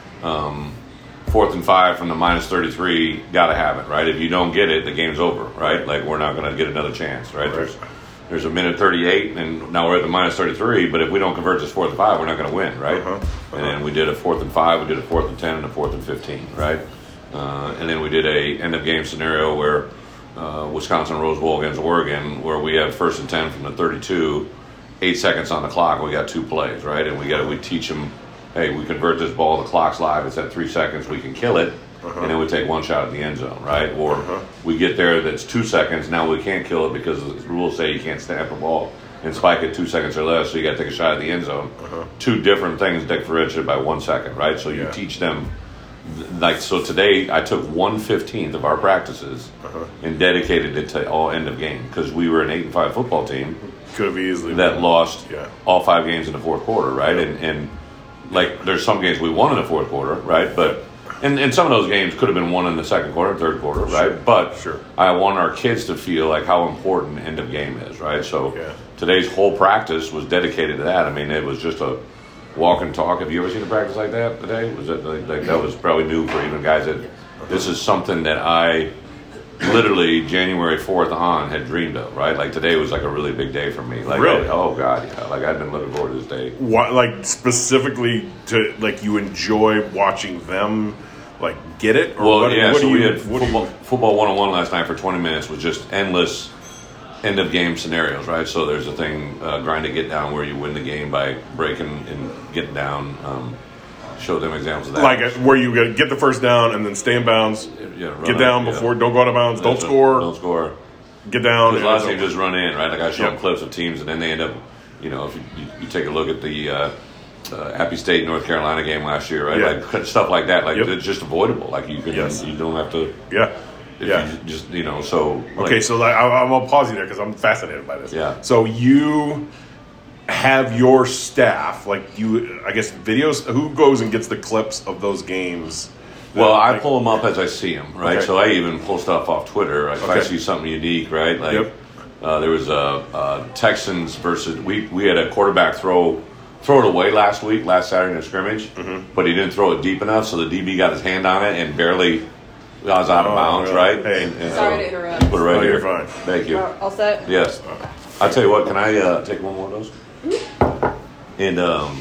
Um, fourth and five from the minus thirty-three, got to have it, right? If you don't get it, the game's over, right? Like we're not going to get another chance, right? Right. There's there's a minute thirty-eight, and now we're at the minus thirty-three. But if we don't convert this fourth and five, we're not going to win, right? Uh-huh. Uh-huh. And then we did a fourth and five, we did a fourth and ten, and a fourth and fifteen, right? Uh, and then we did a end of game scenario where uh, Wisconsin Rose Bowl against Oregon, where we had first and ten from the thirty-two, eight seconds on the clock. We got two plays, right? And we got to we teach them, hey, we convert this ball, the clock's live, it's at three seconds, we can kill it. And then we take one shot at the end zone, right? Or Uh-huh. we get there, that's two seconds. Now we can't kill it because the rules say you can't snap a ball and spike it two seconds or less. So you got to take a shot at the end zone. Uh-huh. Two different things differentiated by one second, right? So you Yeah. teach them, like, so today I took one fifteenth of our practices Uh-huh. and dedicated it to all end of game because we were an eight and five football team Could have easily that lost Yeah. all five games in the fourth quarter, right? And and like there's some games we won in the fourth quarter, right? But and, and some of those games could have been won in the second quarter, third quarter, right? Sure. But Sure. I want our kids to feel like how important end of game is, right? So Yeah. today's whole practice was dedicated to that. I mean, it was just a walk and talk. Have you ever seen a practice like that today? Was it like, like that was probably new for even guys that this is something that I literally January fourth on had dreamed of, right? Like today was like a really big day for me. Like, Really? oh God, yeah. Like I've been looking forward to this day. What, like specifically to like you enjoy watching them like get it? Or Well, what, yeah. what So do we you, had what do you- football, football one on one last night for twenty minutes was just endless end of game scenarios, right? So there's a thing, uh, grind to get down, where you win the game by breaking and getting down. Um, show them examples of that. like uh, where you get- get the first down and then stay in bounds, Yeah, run get out, down yeah. before, don't go out of bounds, don't That's it. score, Don't score. get down. Because and a lot it's of teams over. just run in, right? Like I show them Yep. clips of teams, and then they end up, you know, if you, you, you take a look at the uh, uh, Appy State North Carolina game last year, right? Yeah. Like stuff like that, like Yep. it's just avoidable. Like you can, Yes. you don't have to. Yeah, If yeah. you just you know, so Okay, like, so like, I, I'm gonna pause you there because I'm fascinated by this. Yeah. So you have your staff, like you, I guess, videos. Who goes and gets the clips of those games? that, Well, I like- pull them up as I see them, right? Okay. So I even pull stuff off Twitter. Like, If I Okay. see something unique, right? Like Yep. uh, there was a, a Texans versus we we had a quarterback throw throw it away last week, last Saturday in a scrimmage, Mm-hmm. but he didn't throw it deep enough, so the D B got his hand on it and barely was out of Oh, bounds, really? right? Hey. And, and Sorry so- to interrupt. Put it right Oh, here. you're fine. Thank you. All set? Yes. I'll tell you what, can I uh, take one more of those? And um,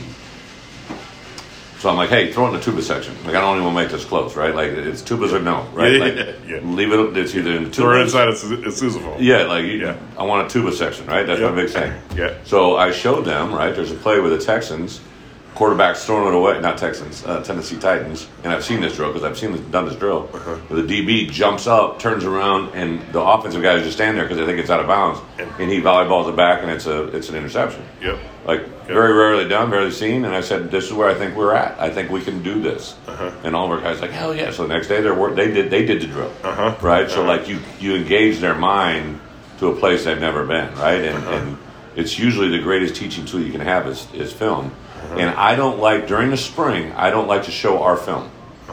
so I'm like, hey, throw it in the tuba section. Like, I don't even want to make this close, right? Like, it's tubas or no, right? Yeah, like, yeah, yeah. leave it, it's either in the So we're tubas. inside a, Su- a sousaphone. Yeah, like, you, Yeah. I want a tuba section, right? That's Yeah. my big thing. Yeah. So I showed them, right? There's a play where the Texans, quarterback's throwing it away, not Texans, uh, Tennessee Titans, and I've seen this drill because I've seen this, done this drill. Uh-huh. Where the D B jumps up, turns around, and the offensive guys just stand there because they think it's out of bounds, and he volleyballs it back, and it's a it's an interception. Yep. Like very rarely done, rarely seen, and I said, "This is where I think we're at. I think we can do this." Uh-huh. And all of our guys like, "Hell yeah!" So the next day, they were they did they did the drill, Uh-huh. right? So Uh-huh. like you you engage their mind to a place they've never been, right? And, Uh-huh. and it's usually the greatest teaching tool you can have is is film. Uh-huh. And I don't like during the spring. I don't like to show our film.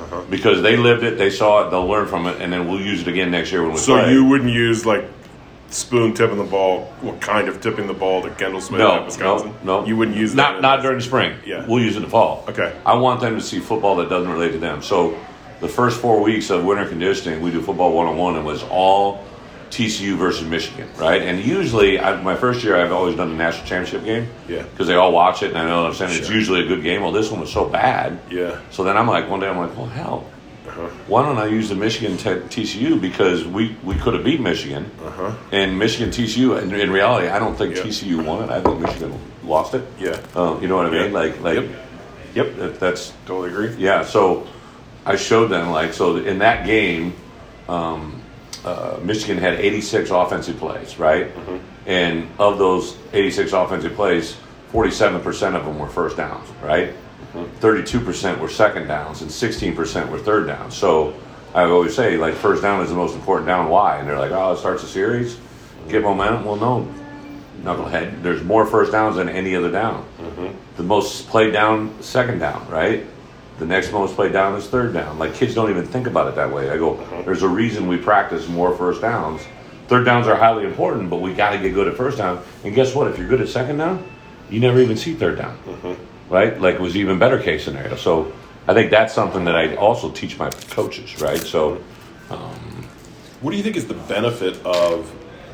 Uh-huh. because they lived it, they saw it, they'll learn from it, and then we'll use it again next year when we So play. you wouldn't use like spoon tipping the ball, what kind of tipping the ball that Kendall Smith No, at Wisconsin? no, no. You wouldn't use that? Not in not this? during the spring. Yeah. We'll use it in the fall. Okay. I want them to see football that doesn't relate to them. So the first four weeks of winter conditioning, we do football one-on-one, and it was all T C U versus Michigan, right? And usually, I, my first year, I've always done the national championship game. Yeah. Because they all watch it, and I know what I'm saying. It's Sure. usually a good game. Well, this one was so bad. Yeah. So then I'm like, one day I'm like, well, hell. Uh-huh. Why don't I use the Michigan t- T C U because we, we could have beat Michigan, Uh-huh. and Michigan T C U. In, in reality, I don't think Yeah. T C U won it. I think Michigan lost it. Yeah. Um, you know what I mean? Yeah. Like like, Yep. yep. that, that's Totally agree. yeah. So I showed them like so in that game, um, uh, Michigan had eighty-six offensive plays, right? Mm-hmm. And of those eighty-six offensive plays, forty-seven percent of them were first downs, right? thirty-two percent were second downs, and sixteen percent were third downs. So I always say, like, first down is the most important down. Why? And they're like, oh, it starts a series, get momentum. Well, no, knucklehead. There's more first downs than any other down. The most played down, second down, right? The next most played down is third down. Like, kids don't even think about it that way. I go, there's a reason we practice more first downs. Third downs are highly important, but we got to get good at first down. And guess what? If you're good at second down, you never even see third down, right? Like, it was even better case scenario. So I think that's something that I also teach my coaches, right? So What do you think is the benefit of,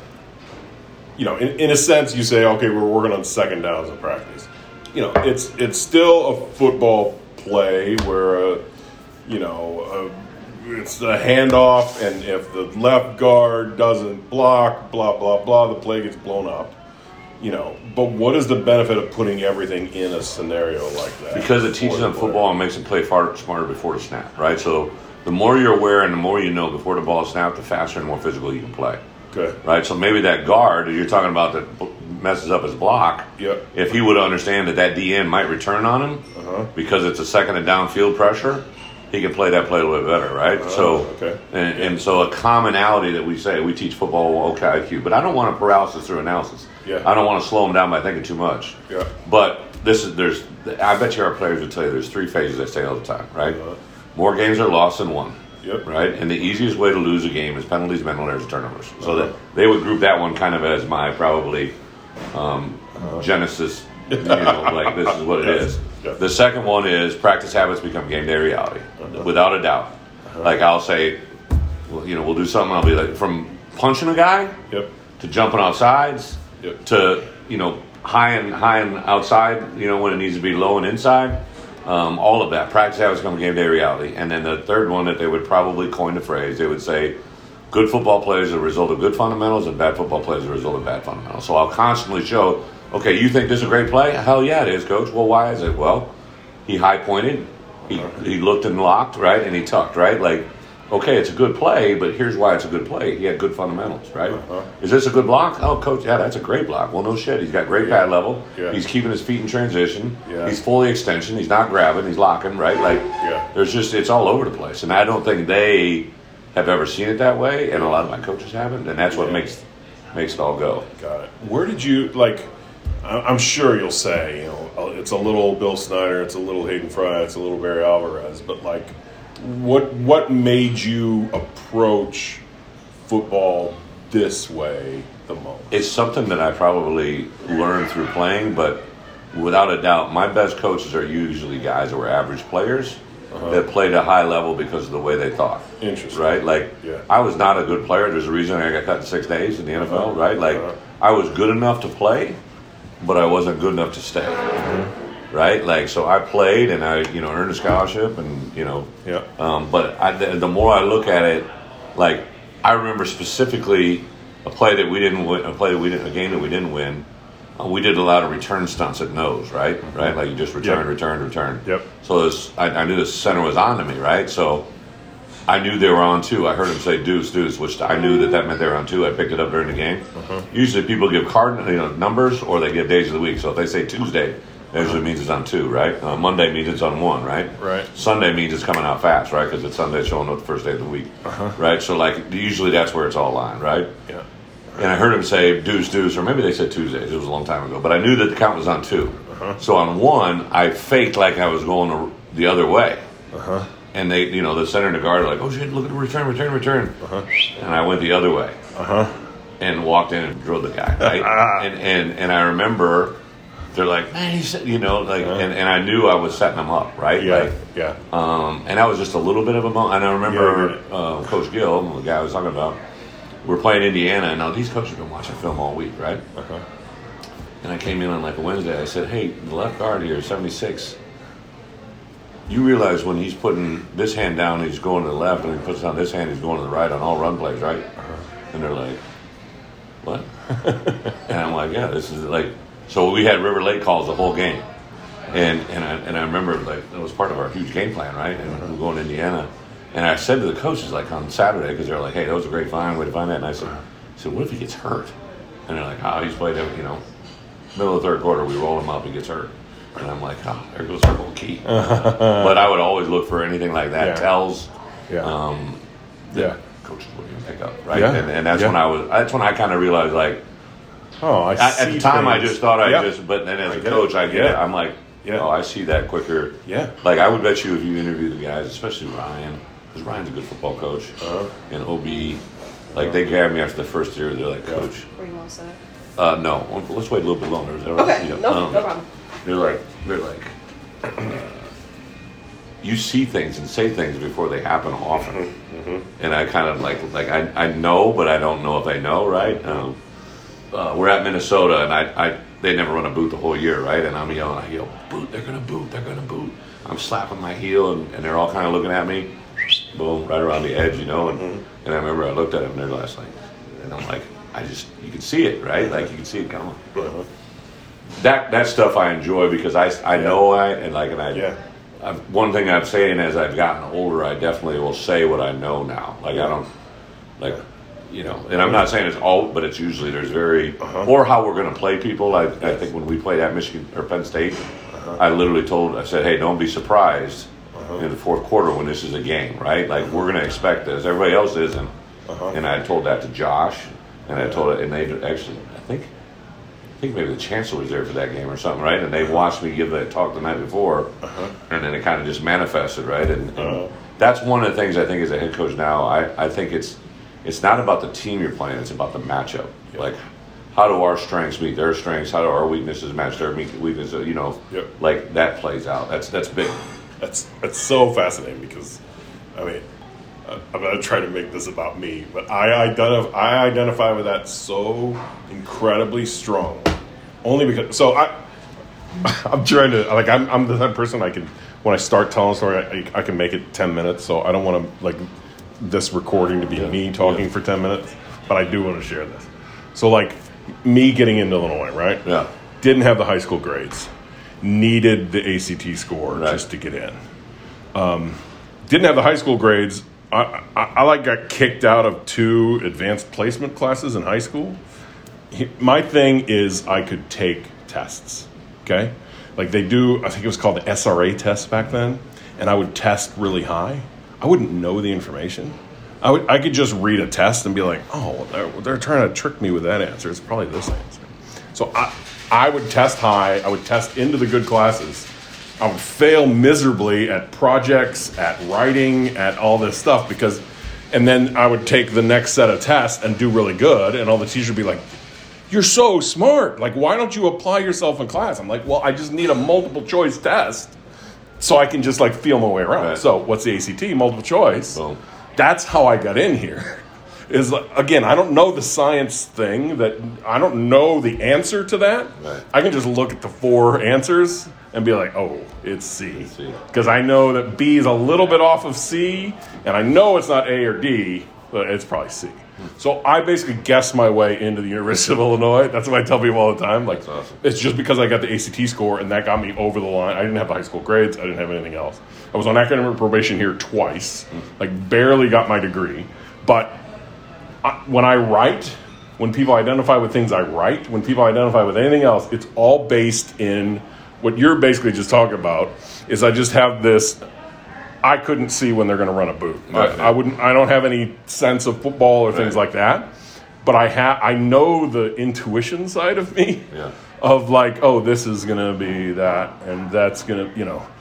you know, in, in a sense, you say, okay, we're working on second downs in practice. You know, it's it's still a football play where, uh, you know, uh, it's a handoff, and if the left guard doesn't block, blah, blah, blah, the play gets blown up. You know, but what is the benefit of putting everything in a scenario like that? because it teaches them football and makes them play far smarter before the snap, right? So the more you're aware and the more you know before the ball is snapped, the faster and more physical you can play. Okay. Right, so maybe that guard that you're talking about that b- messes up his block, Yep. if he would understand that that D N might return on him Uh-huh. because it's a second and downfield pressure, he can play that play a little bit better, right? Oh, so, okay. and, and so a commonality that we say, we teach football okay I Q, but I don't want a paralysis through analysis. Yeah. I don't want to slow them down by thinking too much. Yeah. But this is, there's, I bet you our players would tell you there's three phases I say all the time, right? Uh-huh. More games are lost than won. Yep. Right? And the easiest way to lose a game is penalties, mental errors, turnovers. So Uh-huh. that they would group that one kind of as my probably um, Genesis, you know, like this is what it Yes. is. Yes. The second one is practice habits become game day reality, without a doubt. Like I'll say, well, you know, we'll do something, I'll be like, from punching a guy Yep. to jumping off sides Yep. to, you know, high and high and outside, you know, when it needs to be low and inside. Um, all of that. Practice habits become game day reality. And then the third one that they would probably coin the phrase, they would say, good football players are a result of good fundamentals and bad football players are a result of bad fundamentals. So I'll constantly show, okay, you think this is a great play? Hell yeah, it is, coach. Well, why is it? Well, he high pointed, he, he looked and locked, right? And he tucked, right? Like, okay, it's a good play, but here's why it's a good play. He had good fundamentals, right? Uh-huh. Is this a good block? Oh, coach, yeah, that's a great block. Well, no shit. He's got great Yeah. pad level. Yeah. He's keeping his feet in transition. Yeah. He's fully extension. He's not grabbing. He's locking, right? Like, Yeah. there's just, it's all over the place. And I don't think they have ever seen it that way, and a lot of my coaches haven't, and that's what Yeah. makes makes it all go. Got it. Where did you, like, I- I'm sure you'll say, you know, it's a little Bill Snyder, it's a little Hayden Fry, it's a little Barry Alvarez, but, like, what what made you approach football this way the most? It's something that I probably learned through playing, but without a doubt, my best coaches are usually guys that were average players Uh-huh. that played a high level because of the way they thought. Interesting. Right? Like, Yeah. I was not a good player. There's a reason I got cut in six days in the N F L, Uh-huh. right? Like, Uh-huh. I was good enough to play, but I wasn't good enough to stay. Right? Like, so I played and I, you know, earned a scholarship and, you know, Yeah. um, but I, the, the more I look at it, like, I remember specifically a play that we didn't win, a play that we didn't, a game that we didn't win. Uh, we did a lot of return stunts at nose, right? Right, like you just return, Yep. return, return. Yep. So this, I, I knew the center was on to me, right? So I knew they were on two. I heard him say deuce, deuce, which I knew that that meant they were on two. I picked it up during the game. Uh-huh. Usually people give card, you know, numbers, or they give days of the week. So if they say Tuesday, that usually means it's on two, right? Uh, Monday means it's on one, right? Right. Sunday means it's coming out fast, right? Because it's Sunday showing up the first day of the week, Uh-huh. right? So like usually that's where it's all lined, right? Yeah. And I heard him say deuce, deuce, or maybe they said Tuesdays. It was a long time ago. But I knew that the count was on two. Uh-huh. So on one, I faked like I was going the- the other way. Uh-huh. and they, you know, the center and the guard are like, oh shit, look at the return, return, return. Uh-huh. And I went the other way. Uh-huh. And walked in and drilled the guy, right? and, and and I remember they're like, man, he said, you know, like, Uh-huh. and, and I knew I was setting them up, right? Yeah, Like, yeah. um, and that was just a little bit of a moment. And I remember Yeah, uh, Coach Gill, the guy I was talking about, we're playing Indiana, and now these coaches have been watching film all week, right? Uh-huh. And I came in on like a Wednesday. I said, hey, the left guard here, seventy-six. You realize when he's putting this hand down, he's going to the left, and he puts down this hand, he's going to the right on all run plays, right? Uh-huh. And they're like, what? And I'm like, yeah, this is like. So we had River Lake calls the whole game, and and I and I remember like that was part of our huge game plan, right? And Uh-huh. we're going to Indiana, and I said to the coaches like on Saturday because they're like, hey, that was a great find, way to find that. And I said, I said, what if he gets hurt? And they're like, oh, he's played every, you know, middle of the third quarter, we roll him up, he gets hurt. And I'm like, oh, there goes our whole key. But I would always look for anything like that. Yeah. Tells, Yeah. um, Yeah. coaches wouldn't even pick up, right? Yeah. And, and that's Yeah. when I was. That's when I kind of realized, like, Oh, I I, see at the time, I things. just thought I Yep. just. But then as I a get coach, it. I get Yeah. it. I'm like, Yeah. oh, I see that quicker. Yeah. Like I would bet you if you interview the guys, especially Ryan, because Ryan's a good football coach, Uh-huh. and O B, like they grabbed me after the first year. They're like, coach, Were you all set? uh, no, let's wait a little bit longer. Is that right? Okay, Yeah. no, Um, no problem. They're like, they're like, uh, you see things and say things before they happen often, and I kind of like, like I, I know, but I don't know if I know, right? Um, uh, we're at Minnesota, and I, I, they never run a boot the whole year, right? And I'm yelling, I yell, boot, they're gonna boot, they're gonna boot. I'm slapping my heel, and, and they're all kind of looking at me, boom, right around the edge, you know. And and I remember I looked at them, and they're last like, and I'm like, I just, you can see it, right? Like you can see it coming. Uh-huh. That that stuff I enjoy because I, I know I and like and I Yeah. I've, one thing I'm saying as I've gotten older, I definitely will say what I know now. Like I don't like you know, and I'm not saying it's all, but it's usually there's very Uh-huh. or how we're going to play people. I, I think when we played at Michigan or Penn State, Uh-huh. I literally told I said, hey, don't be surprised in the fourth quarter when this is a game, right? Like we're going to expect this. Everybody else isn't. Uh-huh. And I told that to Josh, and I told it, and they actually, I think. I think maybe the chancellor was there for that game or something, right? And they watched me give that talk the night before, Uh-huh. and then it kind of just manifested, right? And, and Uh-huh. that's one of the things I think as a head coach now. I, I think it's it's not about the team you're playing; it's about the matchup. Yeah. Like, how do our strengths meet their strengths? How do our weaknesses match their meet- weaknesses? You know, Yep. like that plays out. That's that's big. That's that's so fascinating because, I mean, uh, I'm not trying to make this about me, but I identify I identify with that so incredibly strong, only because. So I, I'm trying to like I'm I'm the type of person I can when I start telling a story I, I can make it ten minutes. So I don't want to like this recording to be Yeah. me talking Yeah. for ten minutes, but I do want to share this. So like me getting into Illinois, right? Yeah. Didn't have the high school grades. Needed the A C T score Right. just to get in. Um, didn't have the high school grades. I, I, I like got kicked out of two advanced placement classes in high school. He- My thing is I could take tests. Okay, like they do. I think it was called the S R A test back then, and I would test really high. I wouldn't know the information. I would. I could just read a test and be like, oh, they're, they're trying to trick me with that answer. It's probably this answer. So I, I would test high. I would test into the good classes. I would fail miserably at projects, at writing, at all this stuff because, and then I would take the next set of tests and do really good, and all the teachers would be like, "You're so smart. Like, why don't you apply yourself in class?" I'm like, "Well, I just need a multiple choice test so I can just like feel my way around." Right. So, what's the A C T? Multiple choice. Boom. That's how I got in here. Is like, again, I don't know the science thing that I don't know the answer to that. Right. I can just look at the four answers and be like, oh, it's C. C. Because I know that B is a little bit off of C, and I know it's not A or D, but it's probably C. So I basically guessed my way into the University of Illinois. That's what I tell people all the time. Like, That's awesome. it's just because I got the A C T score, and that got me over the line. I didn't have the high school grades. I didn't have anything else. I was on academic probation here twice, like barely got my degree. But I, when I write, when people identify with things I write, when people identify with anything else, it's all based in what you're basically just talking about. Is I just have this. I couldn't see when they're going to run a boot. Right. I, I wouldn't. I don't have any sense of football or things Right. like that. But I have. I know the intuition side of me. Yeah. Of like, oh, this is going to be that, and that's going to, you know.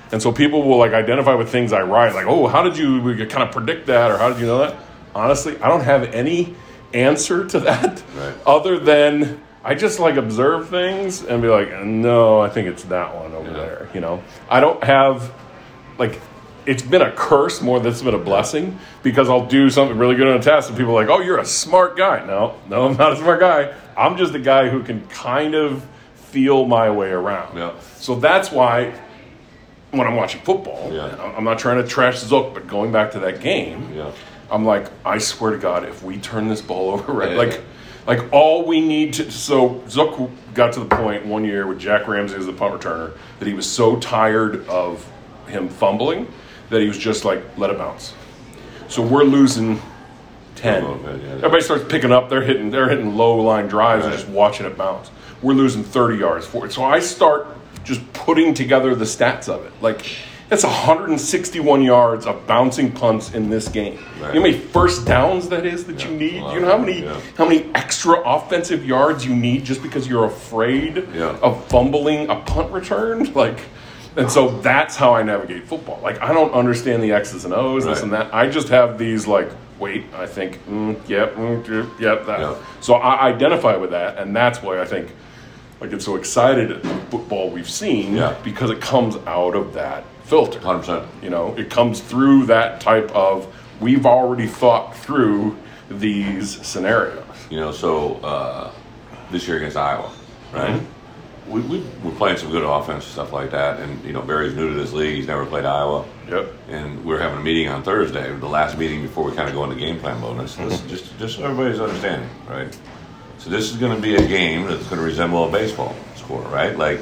And so people will like identify with things I write, like, oh, how did you kind of predict that, or how did you know that? Honestly, I don't have any answer to that, Right. other than I just like observe things and be like, no, I think it's that one over Yeah. there. You know, I don't have like. It's been a curse more than it's been a blessing, because I'll do something really good on a test and people are like, oh, you're a smart guy. No, no, I'm not a smart guy. I'm just a guy who can kind of feel my way around. Yeah. So that's why when I'm watching football, Yeah. I'm not trying to trash Zook, but going back to that game, Yeah. I'm like, I swear to God, if we turn this ball over, right, Yeah. like, like all we need to. So Zook got to the point one year with Jack Ramsey as the punt returner that he was so tired of him fumbling that he was just like, let it bounce. So we're losing ten. A little bit, yeah. Everybody starts picking up. They're hitting. They're hitting low line drives and Right. just watching it bounce. We're losing thirty yards for it. So I start just putting together the stats of it. Like, that's one hundred sixty-one yards of bouncing punts in this game. Right. You know how many first downs that is that Yeah, you need? a lot You know how of many them, yeah. how many extra offensive yards you need just because you're afraid Yeah. of fumbling a punt return? Like, and so that's how I navigate football. Like, I don't understand the X's and O's, this Right. and that. I just have these like, wait, I think, mm, yep, mm, yep, yep, that. Yeah. So I identify with that, and that's why I think I get so excited at the football we've seen, Yeah. because it comes out of that filter. one hundred percent. You know, it comes through that type of, we've already thought through these scenarios. You know, so uh, this year against Iowa, right? We, we, we're playing some good offense and stuff like that. And, you know, Barry's new to this league. He's never played Iowa. Yep. And we were having a meeting on Thursday, the last meeting before we kind of go into game plan mode. And I said, listen, just, just so everybody's understanding, right? So this is going to be a game that's going to resemble a baseball score, right? Like,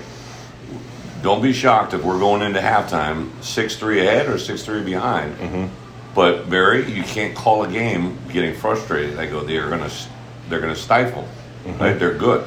don't be shocked if we're going into halftime six three ahead or six three behind. Mm-hmm. But Barry, you can't call a game getting frustrated. I go, they're going to they're going to stifle, Mm-hmm. right? They're good,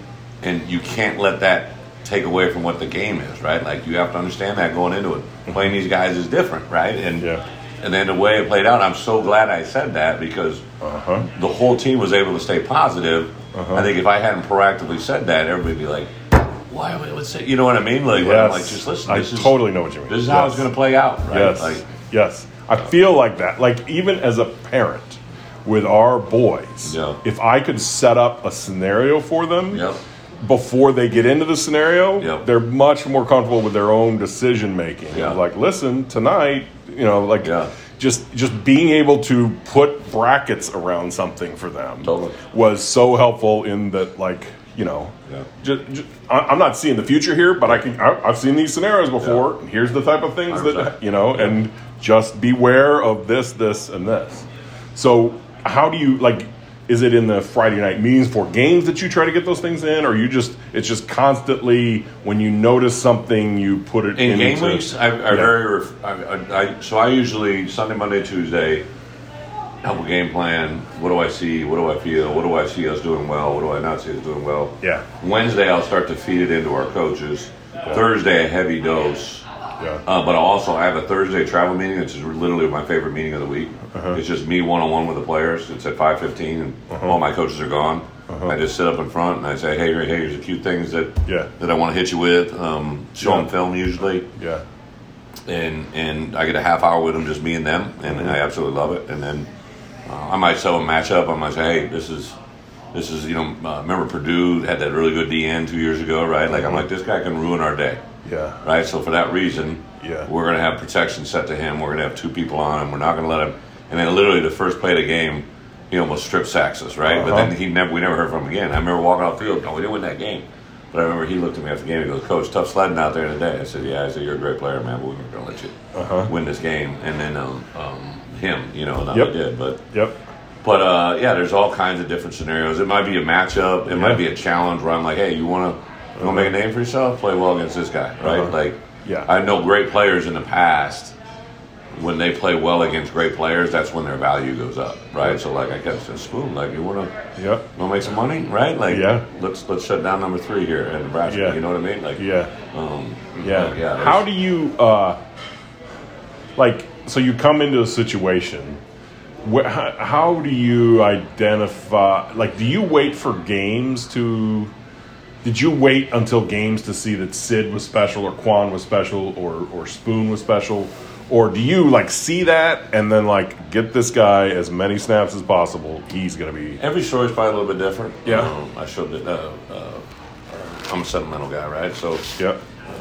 and you can't let that take away from what the game is, right? Like, you have to understand that going into it. Playing these guys is different, right? And Yeah. and then the way it played out, I'm so glad I said that, because Uh-huh. the whole team was able to stay positive. I think if I hadn't proactively said that, everybody would be like, why would it say, you know what I mean? Like, Yes. I'm like, just listen, I this is totally know what you mean. This is how Yes. it's going to play out, right? Yes. Like, yes. I feel like that. Like, even as a parent with our boys, Yeah. if I could set up a scenario for them Yep. before they get into the scenario, Yep. they're much more comfortable with their own decision making. Yeah. Like, listen, tonight, you know, like Yeah. just just being able to put brackets around something for them Totally. was so helpful in that, like, you know, Yeah. just, just, I, I'm not seeing the future here, but I can. I, I've seen these scenarios before. Yeah. And here's the type of things one hundred that percent. you know, and just beware of this, this, and this. So, how do you like? Is it in the Friday night meetings for games that you try to get those things in, or you just it's just constantly when you notice something you put it in into, game weeks, I, I Yeah. very, ref- I, I, I, so I usually, Sunday, Monday, Tuesday, help a game plan. What do I see? What do I feel? What do I see us doing well? What do I not see us doing well? Yeah. Wednesday, I'll start to feed it into our coaches. Thursday, a heavy dose. Yeah. Uh, but also, I have a Thursday travel meeting, which is literally my favorite meeting of the week. Uh-huh. It's just me one-on-one with the players. It's at five fifteen, and all my coaches are gone. I just sit up in front and I say, hey, hey, here's a few things that Yeah. that I want to hit you with. Um, show Yeah. them film usually, Yeah. and and I get a half hour with them, just me and them, and Mm-hmm. I absolutely love it. And then uh, I might show a matchup. I might say, hey, this is this is you know, uh, remember Purdue had that really good D N two years ago, right? Like, I'm like, this guy can ruin our day. Yeah. Right, so for that reason, Yeah. we're going to have protection set to him. We're going to have two people on him. We're not going to let him. And then literally the first play of the game, he almost strip sacks us, right? But Uh-huh. then he never, we never heard from him again. I remember walking off the field. No, we didn't win that game. But I remember he looked at me after the game. He goes, "Coach, tough sledding out there today." I said, "Yeah." I said, "You're a great player, man, but we're not going to let you Uh-huh. win this game." And then um, um, him, you know, and I Yep. did, but. Yep. But uh, yeah, there's all kinds of different scenarios. It might be a matchup. It Yeah. might be a challenge where I'm like, hey, you want to you want to make a name for yourself? Play well against this guy, right? Uh-huh. Like, Yeah. I know great players in the past. When they play well against great players, that's when their value goes up, right? So like I kept saying, Spoon, like you want to Yep. want to make some money, right? Like, Yeah. let's let's shut down number three here in Nebraska. Yeah. You know what I mean? Like, Yeah. um, Yeah. like, yeah. How there's- do you, uh, like, so you come into a situation, wh- how, how do you identify, like, do you wait for games to, did you wait until games to see that Sid was special or Quan was special or, or Spoon was special? Or do you, like, see that and then, like, get this guy as many snaps as possible? He's going to be... Every story's probably a little bit different. Yeah. Um, I showed it. Uh, uh, I'm a sentimental guy, right? So Yep.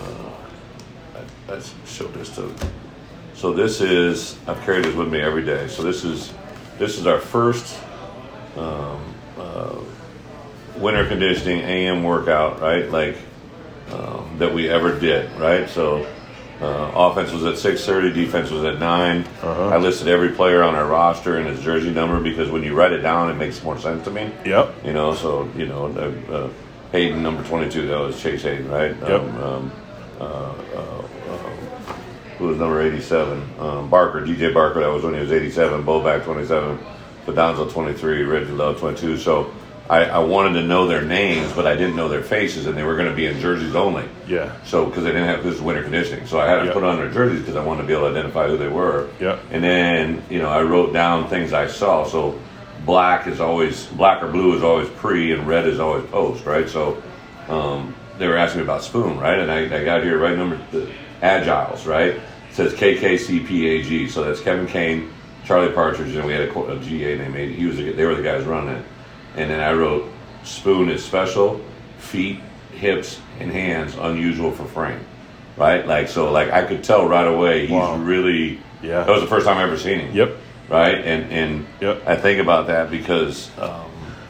I, I showed this to... So this is... I've carried this with me every day. So this is this is our first um, uh, winter conditioning A M workout, right? Like, um, that we ever did, right? So... Uh, offense was at six thirty, defense was at nine. Uh-huh. I listed every player on our roster and his jersey number because when you write it down, it makes more sense to me. Yep. You know, so, you know, uh, uh, Hayden, number twenty-two, that was Chase Hayden, right? Yep. Um, um, uh, uh, uh, who was number eighty-seven? Um, Barker, D J Barker, that was when he was eighty-seven. Boback, twenty-seven. Fidonzo, twenty-three. Reggie Love, twenty-two. So I, I wanted to know their names, but I didn't know their faces, and they were going to be in jerseys only. Yeah. So, because they didn't have, this is winter conditioning. So I had to Yep. put on their jerseys because I wanted to be able to identify who they were. Yep. And then, you know, I wrote down things I saw. So black is always, black or blue is always pre, and red is always post, right? So um, they were asking me about Spoon, right? And I, I got here right number, the Agiles, right? It says K K C P A G. So that's Kevin Kane, Charlie Partridge, and we had a, a G A named, he was, a, they were the guys running it. And then I wrote, Spoon is special, feet, hips, and hands unusual for frame, right? Like, so like I could tell right away he's Wow. really, Yeah. that was the first time I ever seen him. Yep. Right? And and Yep. I think about that because um,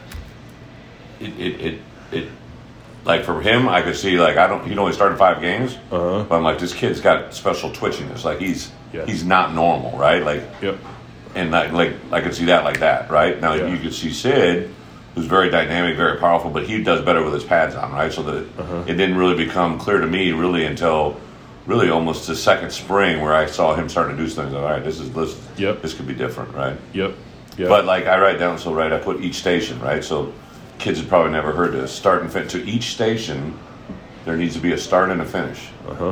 it, it, it, it, like for him, I could see like, I don't, he'd only started five games, Uh-huh. but I'm like, this kid's got special twitchiness. Like he's, Yeah. he's not normal, right? Like, Yep. and like, like I could see that like that, right? Now Yeah. you could see Sid, who's very dynamic, very powerful, but he does better with his pads on, right? So that Uh-huh. it didn't really become clear to me really until really almost the second spring where I saw him starting to do things. Like, all right, this is this, Yep. this could be different, right? Yep. Yep. But like I write down, so right, I put each station, right? So kids have probably never heard this. Start and finish. To each station, there needs to be a start and a finish. Uh-huh.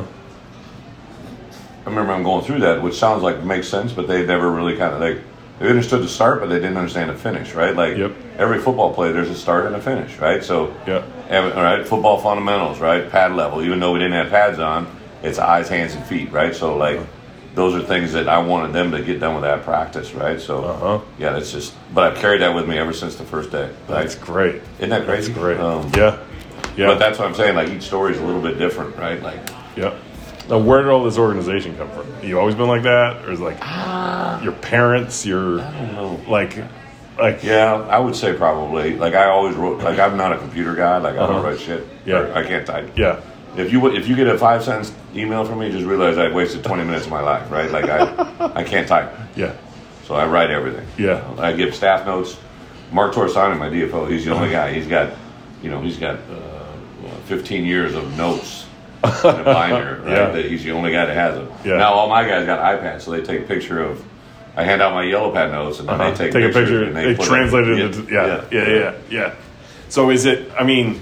I remember I'm going through that, which sounds like makes sense, but they never really kind of like they understood the start, but they didn't understand the finish, right? Like Yep. every football play, there's a start and a finish, right? So, Yep. every- all right, football fundamentals, right? Pad level, even though we didn't have pads on, it's eyes, hands, and feet, right? So, like, those are things that I wanted them to get done with that practice, right? So, Uh-huh. yeah, that's just. But I've carried that with me ever since the first day. Right? That's great. Isn't that crazy? That's great. Um, yeah. Yeah. But that's what I'm saying. Like each story is a little bit different, right? Like. Yep. Now, where did all this organization come from? You always been like that, or is it like your parents? Your I don't know. like, like Yeah, I would say probably. Like I always wrote. Like I'm not a computer guy. Like I don't Uh-huh. write shit. Yeah. Or I can't type. yeah, If you if you get a five cents email from me, just realize I wasted twenty minutes of my life. Right? Like I I can't type. yeah, So I write everything. Yeah. I give staff notes. Mark Torsani, my D F O, he's the only guy. He's got, you know, he's got uh, fifteen years of notes in a binder. Right? Yeah. That he's the only guy that has them. Yeah. Now all my guys got iPads, so they take a picture of. I hand out my yellow pad notes, and then Uh-huh. they take, take a pictures picture. and They, put translate it yeah, into yeah, yeah, yeah, yeah. So is it? I mean,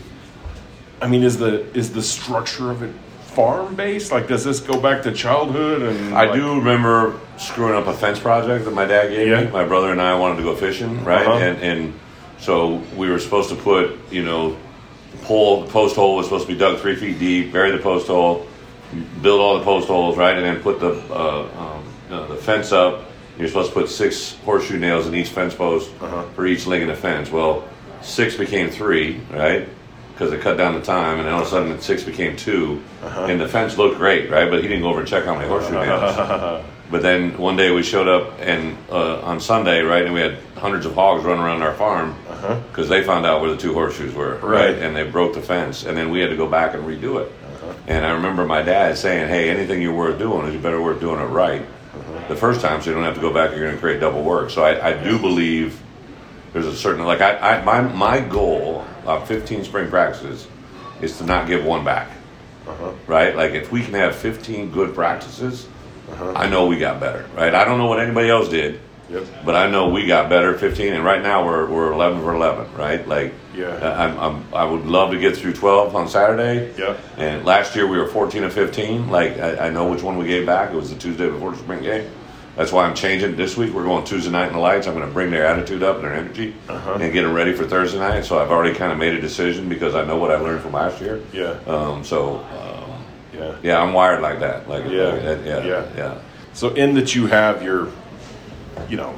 I mean, is the is the structure of it farm based? Like, does this go back to childhood? And I like, do remember screwing up a fence project that my dad gave Yeah. me. My brother and I wanted to go fishing, right? Uh-huh. And and so we were supposed to put, you know, pole the post hole was supposed to be dug three feet deep, bury the post hole, build all the post holes, right, and then put the uh, um, uh, the fence up. You're supposed to put six horseshoe nails in each fence post Uh-huh. for each link in the fence. Well, six became three, right? Because it cut down the time, and then all of a sudden six became two, Uh-huh. and the fence looked great, right? But he didn't go over and check how many horseshoe nails. But then one day we showed up and uh, on Sunday, right, and we had hundreds of hogs running around our farm because they found out where the two horseshoes were, right. Right. And they broke the fence, and then we had to go back and redo it. And I remember my dad saying, "Hey, anything you're worth doing, is you better worth doing it right the first time, so you don't have to go back and you're going to create double work." So I, I do believe there's a certain like I, I my my goal of fifteen spring practices is to not give one back, right? Like if we can have fifteen good practices. I know we got better, right? I don't know what anybody else did, Yep. but I know we got better, fifteen, and right now we're we're eleven for eleven, right? Like, Yeah. uh, I'm, I'm I would love to get through twelve on Saturday. Yep. And last year we were fourteen of fifteen. Like I, I know which one we gave back. It was the Tuesday before the spring game, That's why I'm changing this week. We're going Tuesday night in the lights. I'm going to bring their attitude up and their energy Uh-huh. and get them ready for Thursday night. So I've already kind of made a decision because I know what I learned from last year. Yeah. Um, so, um, Yeah. yeah, I'm wired like that. Like, Yeah. like that, yeah, Yeah. yeah. So in that you have your, you know,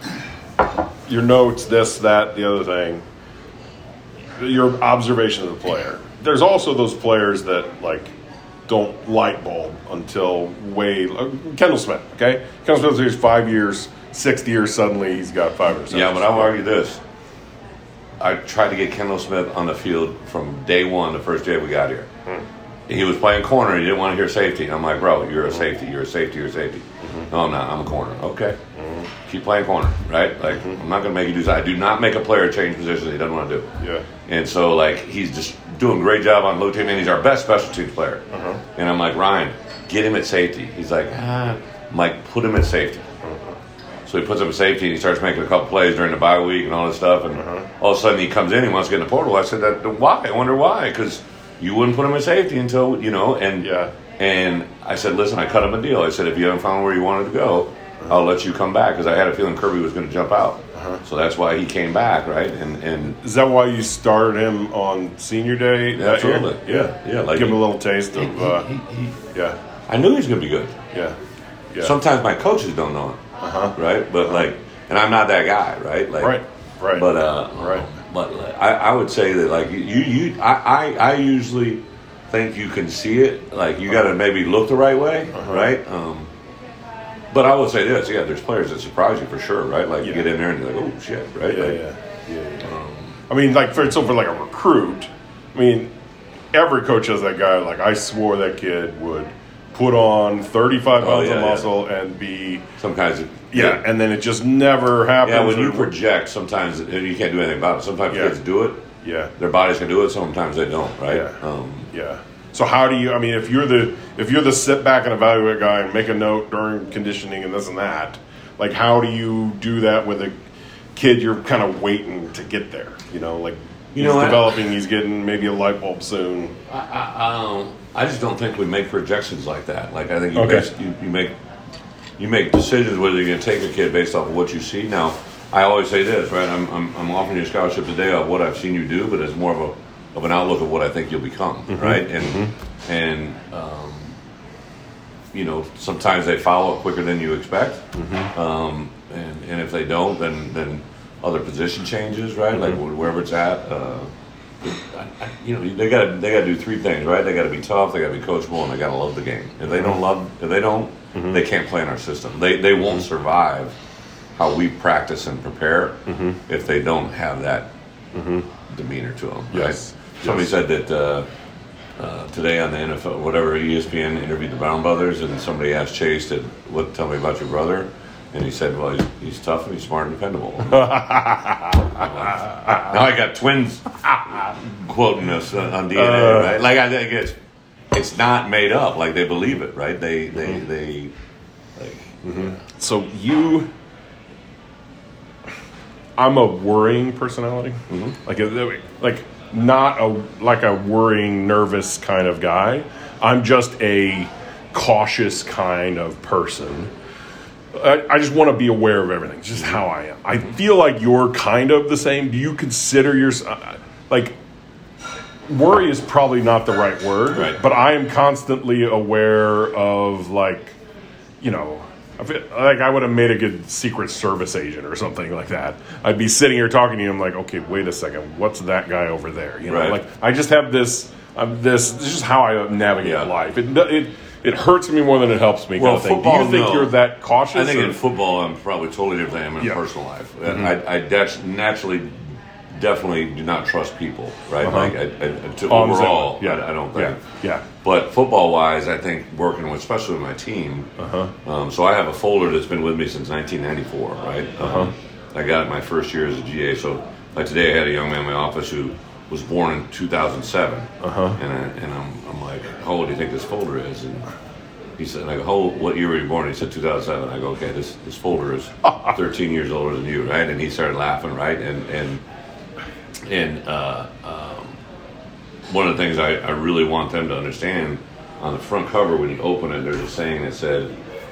your notes, this, that, the other thing, your observation of the player. There's also those players that, like, don't light bulb until way uh, Kendall Smith, okay? Kendall Smith is five years, sixth year, suddenly he's got five or six. Yeah, but I'll argue this. I tried to get Kendall Smith on the field from day one, the first day we got here. Hmm. He was playing corner. He didn't want to hear safety. I'm like, bro, you're a safety. You're a safety. You're a safety. Mm-hmm. No, I'm not. I'm a corner. Okay. Keep playing corner, right? Like, I'm not going to make you do that. I do not make a player change positions he doesn't want to do. Yeah. And so, like, he's just doing a great job on low team, and he's our best special teams player. Uh-huh. And I'm like, Ryan, get him at safety. He's like, ah. I'm like, put him at safety. So he puts him at safety, and he starts making a couple plays during the bye week and all this stuff. And Uh-huh. all of a sudden, he comes in, he wants to get in the portal. I said, that why? I wonder why. Because you wouldn't put him at safety until, you know, and Yeah. and I said, listen, I cut him a deal. I said, if you haven't found where you wanted to go, I'll let you come back, because I had a feeling Kirby was going to jump out. Uh-huh. So that's why he came back, right? And and Is that why you started him on senior day? that year? absolutely, yeah, yeah. Like Give him a he- little taste of, uh, he- he- yeah, I knew he was going to be good. yeah, yeah. Sometimes my coaches don't know it, Uh-huh. right? But like, and I'm not that guy, right? Like, Right, right. But uh, Right. But like, I, I would say that like you, you, I, I, I usually think you can see it. Like you got to maybe look the right way, Uh-huh. right? Um, but I would say this, yeah. There's players that surprise you for sure, right? Like you Yeah. get in there and you're like, oh shit, right? Yeah, Like, yeah, yeah. yeah. I mean, like for so for like a recruit, I mean, every coach has that guy. Like I swore that kid would put on thirty-five Oh, pounds yeah, of yeah. muscle and be Some kinds of yeah, and then it just never happens. yeah. When you or- project, sometimes you can't do anything about it. Sometimes Yeah. kids do it. yeah, Their bodies can do it. Sometimes they don't, right? Yeah. Um, yeah. So how do you? I mean, if you're the if you're the sit back and evaluate guy and make a note during conditioning and this and that, like how do you do that with a kid you're kind of waiting to get there? You know, like You he's know what? developing, he's getting maybe a light bulb soon. I, I, um, I just don't think we make projections like that. Like I think you, Okay. base, you, you make you make decisions whether you're going to take a kid based off of what you see. Now, I always say this, right? I'm I'm, I'm offering you a scholarship today of what I've seen you do, but it's more of a of an outlook of what I think you'll become, right? And and um, you know, sometimes they follow quicker than you expect, um, and and if they don't, then then other position changes, right? Like wherever it's at. Uh, I, I, you know, they got they got to do three things, right? They got to be tough, they got to be coachable, and they got to love the game. If they don't love, if they don't, they can't play in our system. They they won't survive how we practice and prepare if they don't have that demeanor to them. Yes. Right? Somebody Yes. said that uh, uh, today on the N F L, whatever E S P N interviewed the Brown brothers, and somebody asked Chase, "That what? Tell me about your brother." And he said, "Well, he's, he's tough and he's smart and dependable." Now I got twins quoting us on on D N A, Uh. right? Like I think it's it's not made up. Like they believe it, right? They they they like So you, I'm a worrying personality, like a, like not a like a worrying, nervous kind of guy. I'm just a cautious kind of person. I, I just want to be aware of everything. It's just how I am. I feel like you're kind of the same. Do you consider yourself uh, like? Worry is probably not the right word, Right. but I am constantly aware of like, you know, I feel like I would have made a good Secret Service agent or something like that. I'd be sitting here talking to you. I'm like, okay, wait a second, what's that guy over there? You know, Right. like I just have this. Um, this. This is just how I navigate Yeah. life. It it it hurts me more than it helps me. Well, kind of thing. Do football, you think no. you're that cautious? I think or- in football, I'm probably totally different than I am in Yeah. personal life. I, I de- naturally, definitely do not trust people, right? Uh-huh. Like I, I, to Oh, I'm the same overall, way. Yeah. I, I don't think. Yeah. Yeah. But football-wise, I think working with, especially with my team. Uh-huh. Um, so I have a folder that's been with me since nineteen ninety-four, right? Uh-huh. Um, I got it my first year as a G A. So like today, I had a young man in my office who was born in two thousand seven, Uh-huh. and I, and I'm, I'm like, how old do you think this folder is? And he said, I go, how old, what year were you born? He said two thousand seven. I go, okay, this this folder is thirteen years older than you, right? And he started laughing, right? And and and uh, um, one of the things I, I really want them to understand, on the front cover when you open it, there's a saying that said,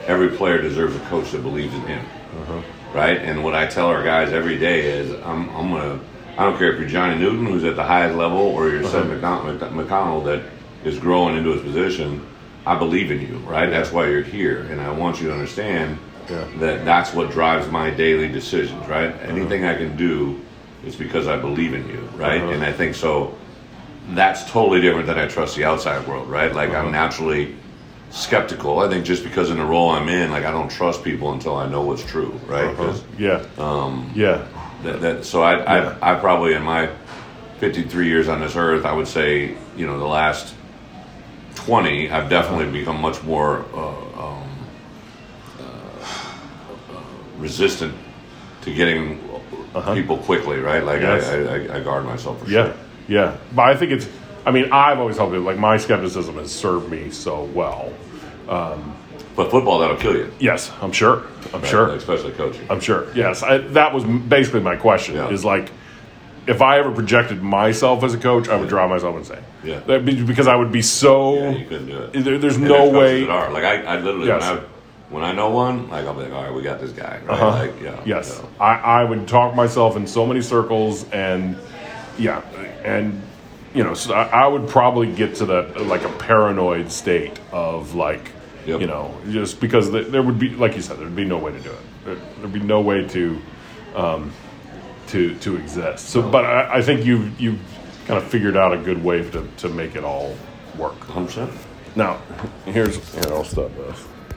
every player deserves a coach that believes in him, Uh-huh. right? And what I tell our guys every day is, I'm, I'm gonna. I don't care if you're Johnny Newton, who's at the highest level, or you're Seth McDonald, McConnell that is growing into his position. I believe in you, right? That's why you're here, and I want you to understand Yeah. that that's what drives my daily decisions, right? Anything I can do is because I believe in you, right? Uh-huh. And I think so. That's totally different than I trust the outside world, right? Like Uh-huh. I'm naturally skeptical. I think just because in the role I'm in, like I don't trust people until I know what's true, right? Uh-huh. 'Cause, Yeah. um, Yeah. that, that, so I, Yeah. I, I probably in my fifty-three years on this earth, I would say, you know, the last twenty, I've definitely become much more uh, um, uh, uh, resistant to getting Uh-huh. people quickly, right? Like Yes. I, I, I guard myself for Yeah, sure. yeah. But I think it's, I mean, I've always held it, like, my skepticism has served me so well. But football, that'll kill you. Yes, I'm sure. I'm right? sure. Especially coaching. I'm sure. Yes. I, that was basically my question Yeah. is like, if I ever projected myself as a coach, I would drive myself insane. Yeah. That'd be because I would be so, Yeah, you couldn't do it. there, there's And no there's coaches way. that are. Like I, I literally, Yes. when, I, when I know one, like I'll be like, all right, we got this guy. Right? Uh-huh. Like, yeah. Yes, you know. I, I would talk myself in so many circles, and yeah, and you know, so I, I would probably get to the like a paranoid state of like, Yep. you know, just because the, there would be, like you said, there'd be no way to do it. There, there'd be no way to, um, to to exist. So, but I, I think you you kind of figured out a good way to to make it all work. one hundred percent. Now, here's here I'll stop this.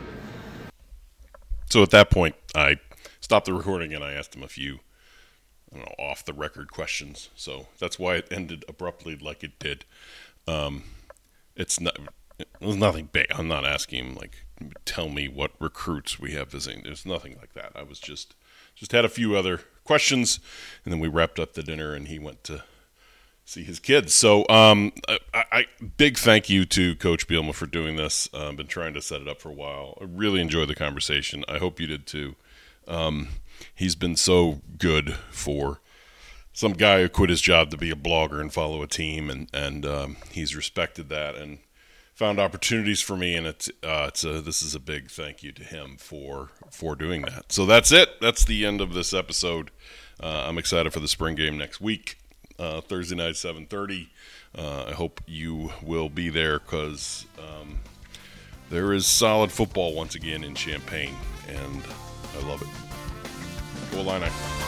So at that point, I stopped the recording and I asked him a few, I don't know, off the record questions. So that's why it ended abruptly like it did. Um, it's not, it was nothing big. I'm not asking him like, tell me what recruits we have visiting. There's nothing like that. I was just, just had a few other questions, and then we wrapped up the dinner and he went to see his kids. So, um, I, I big thank you to Coach Bielema for doing this. I've uh, been trying to set it up for a while. I really enjoyed the conversation. I hope you did too. Um, he's been so good for some guy who quit his job to be a blogger and follow a team, and and um, he's respected that and found opportunities for me. And it's uh, it's a, this is a big thank you to him for for doing that. So that's it. That's the end of this episode. Uh, I'm excited for the spring game next week. Uh, Thursday night, seven thirty. Uh, I hope you will be there because um, there is solid football once again in Champaign, and I love it. Go Illini.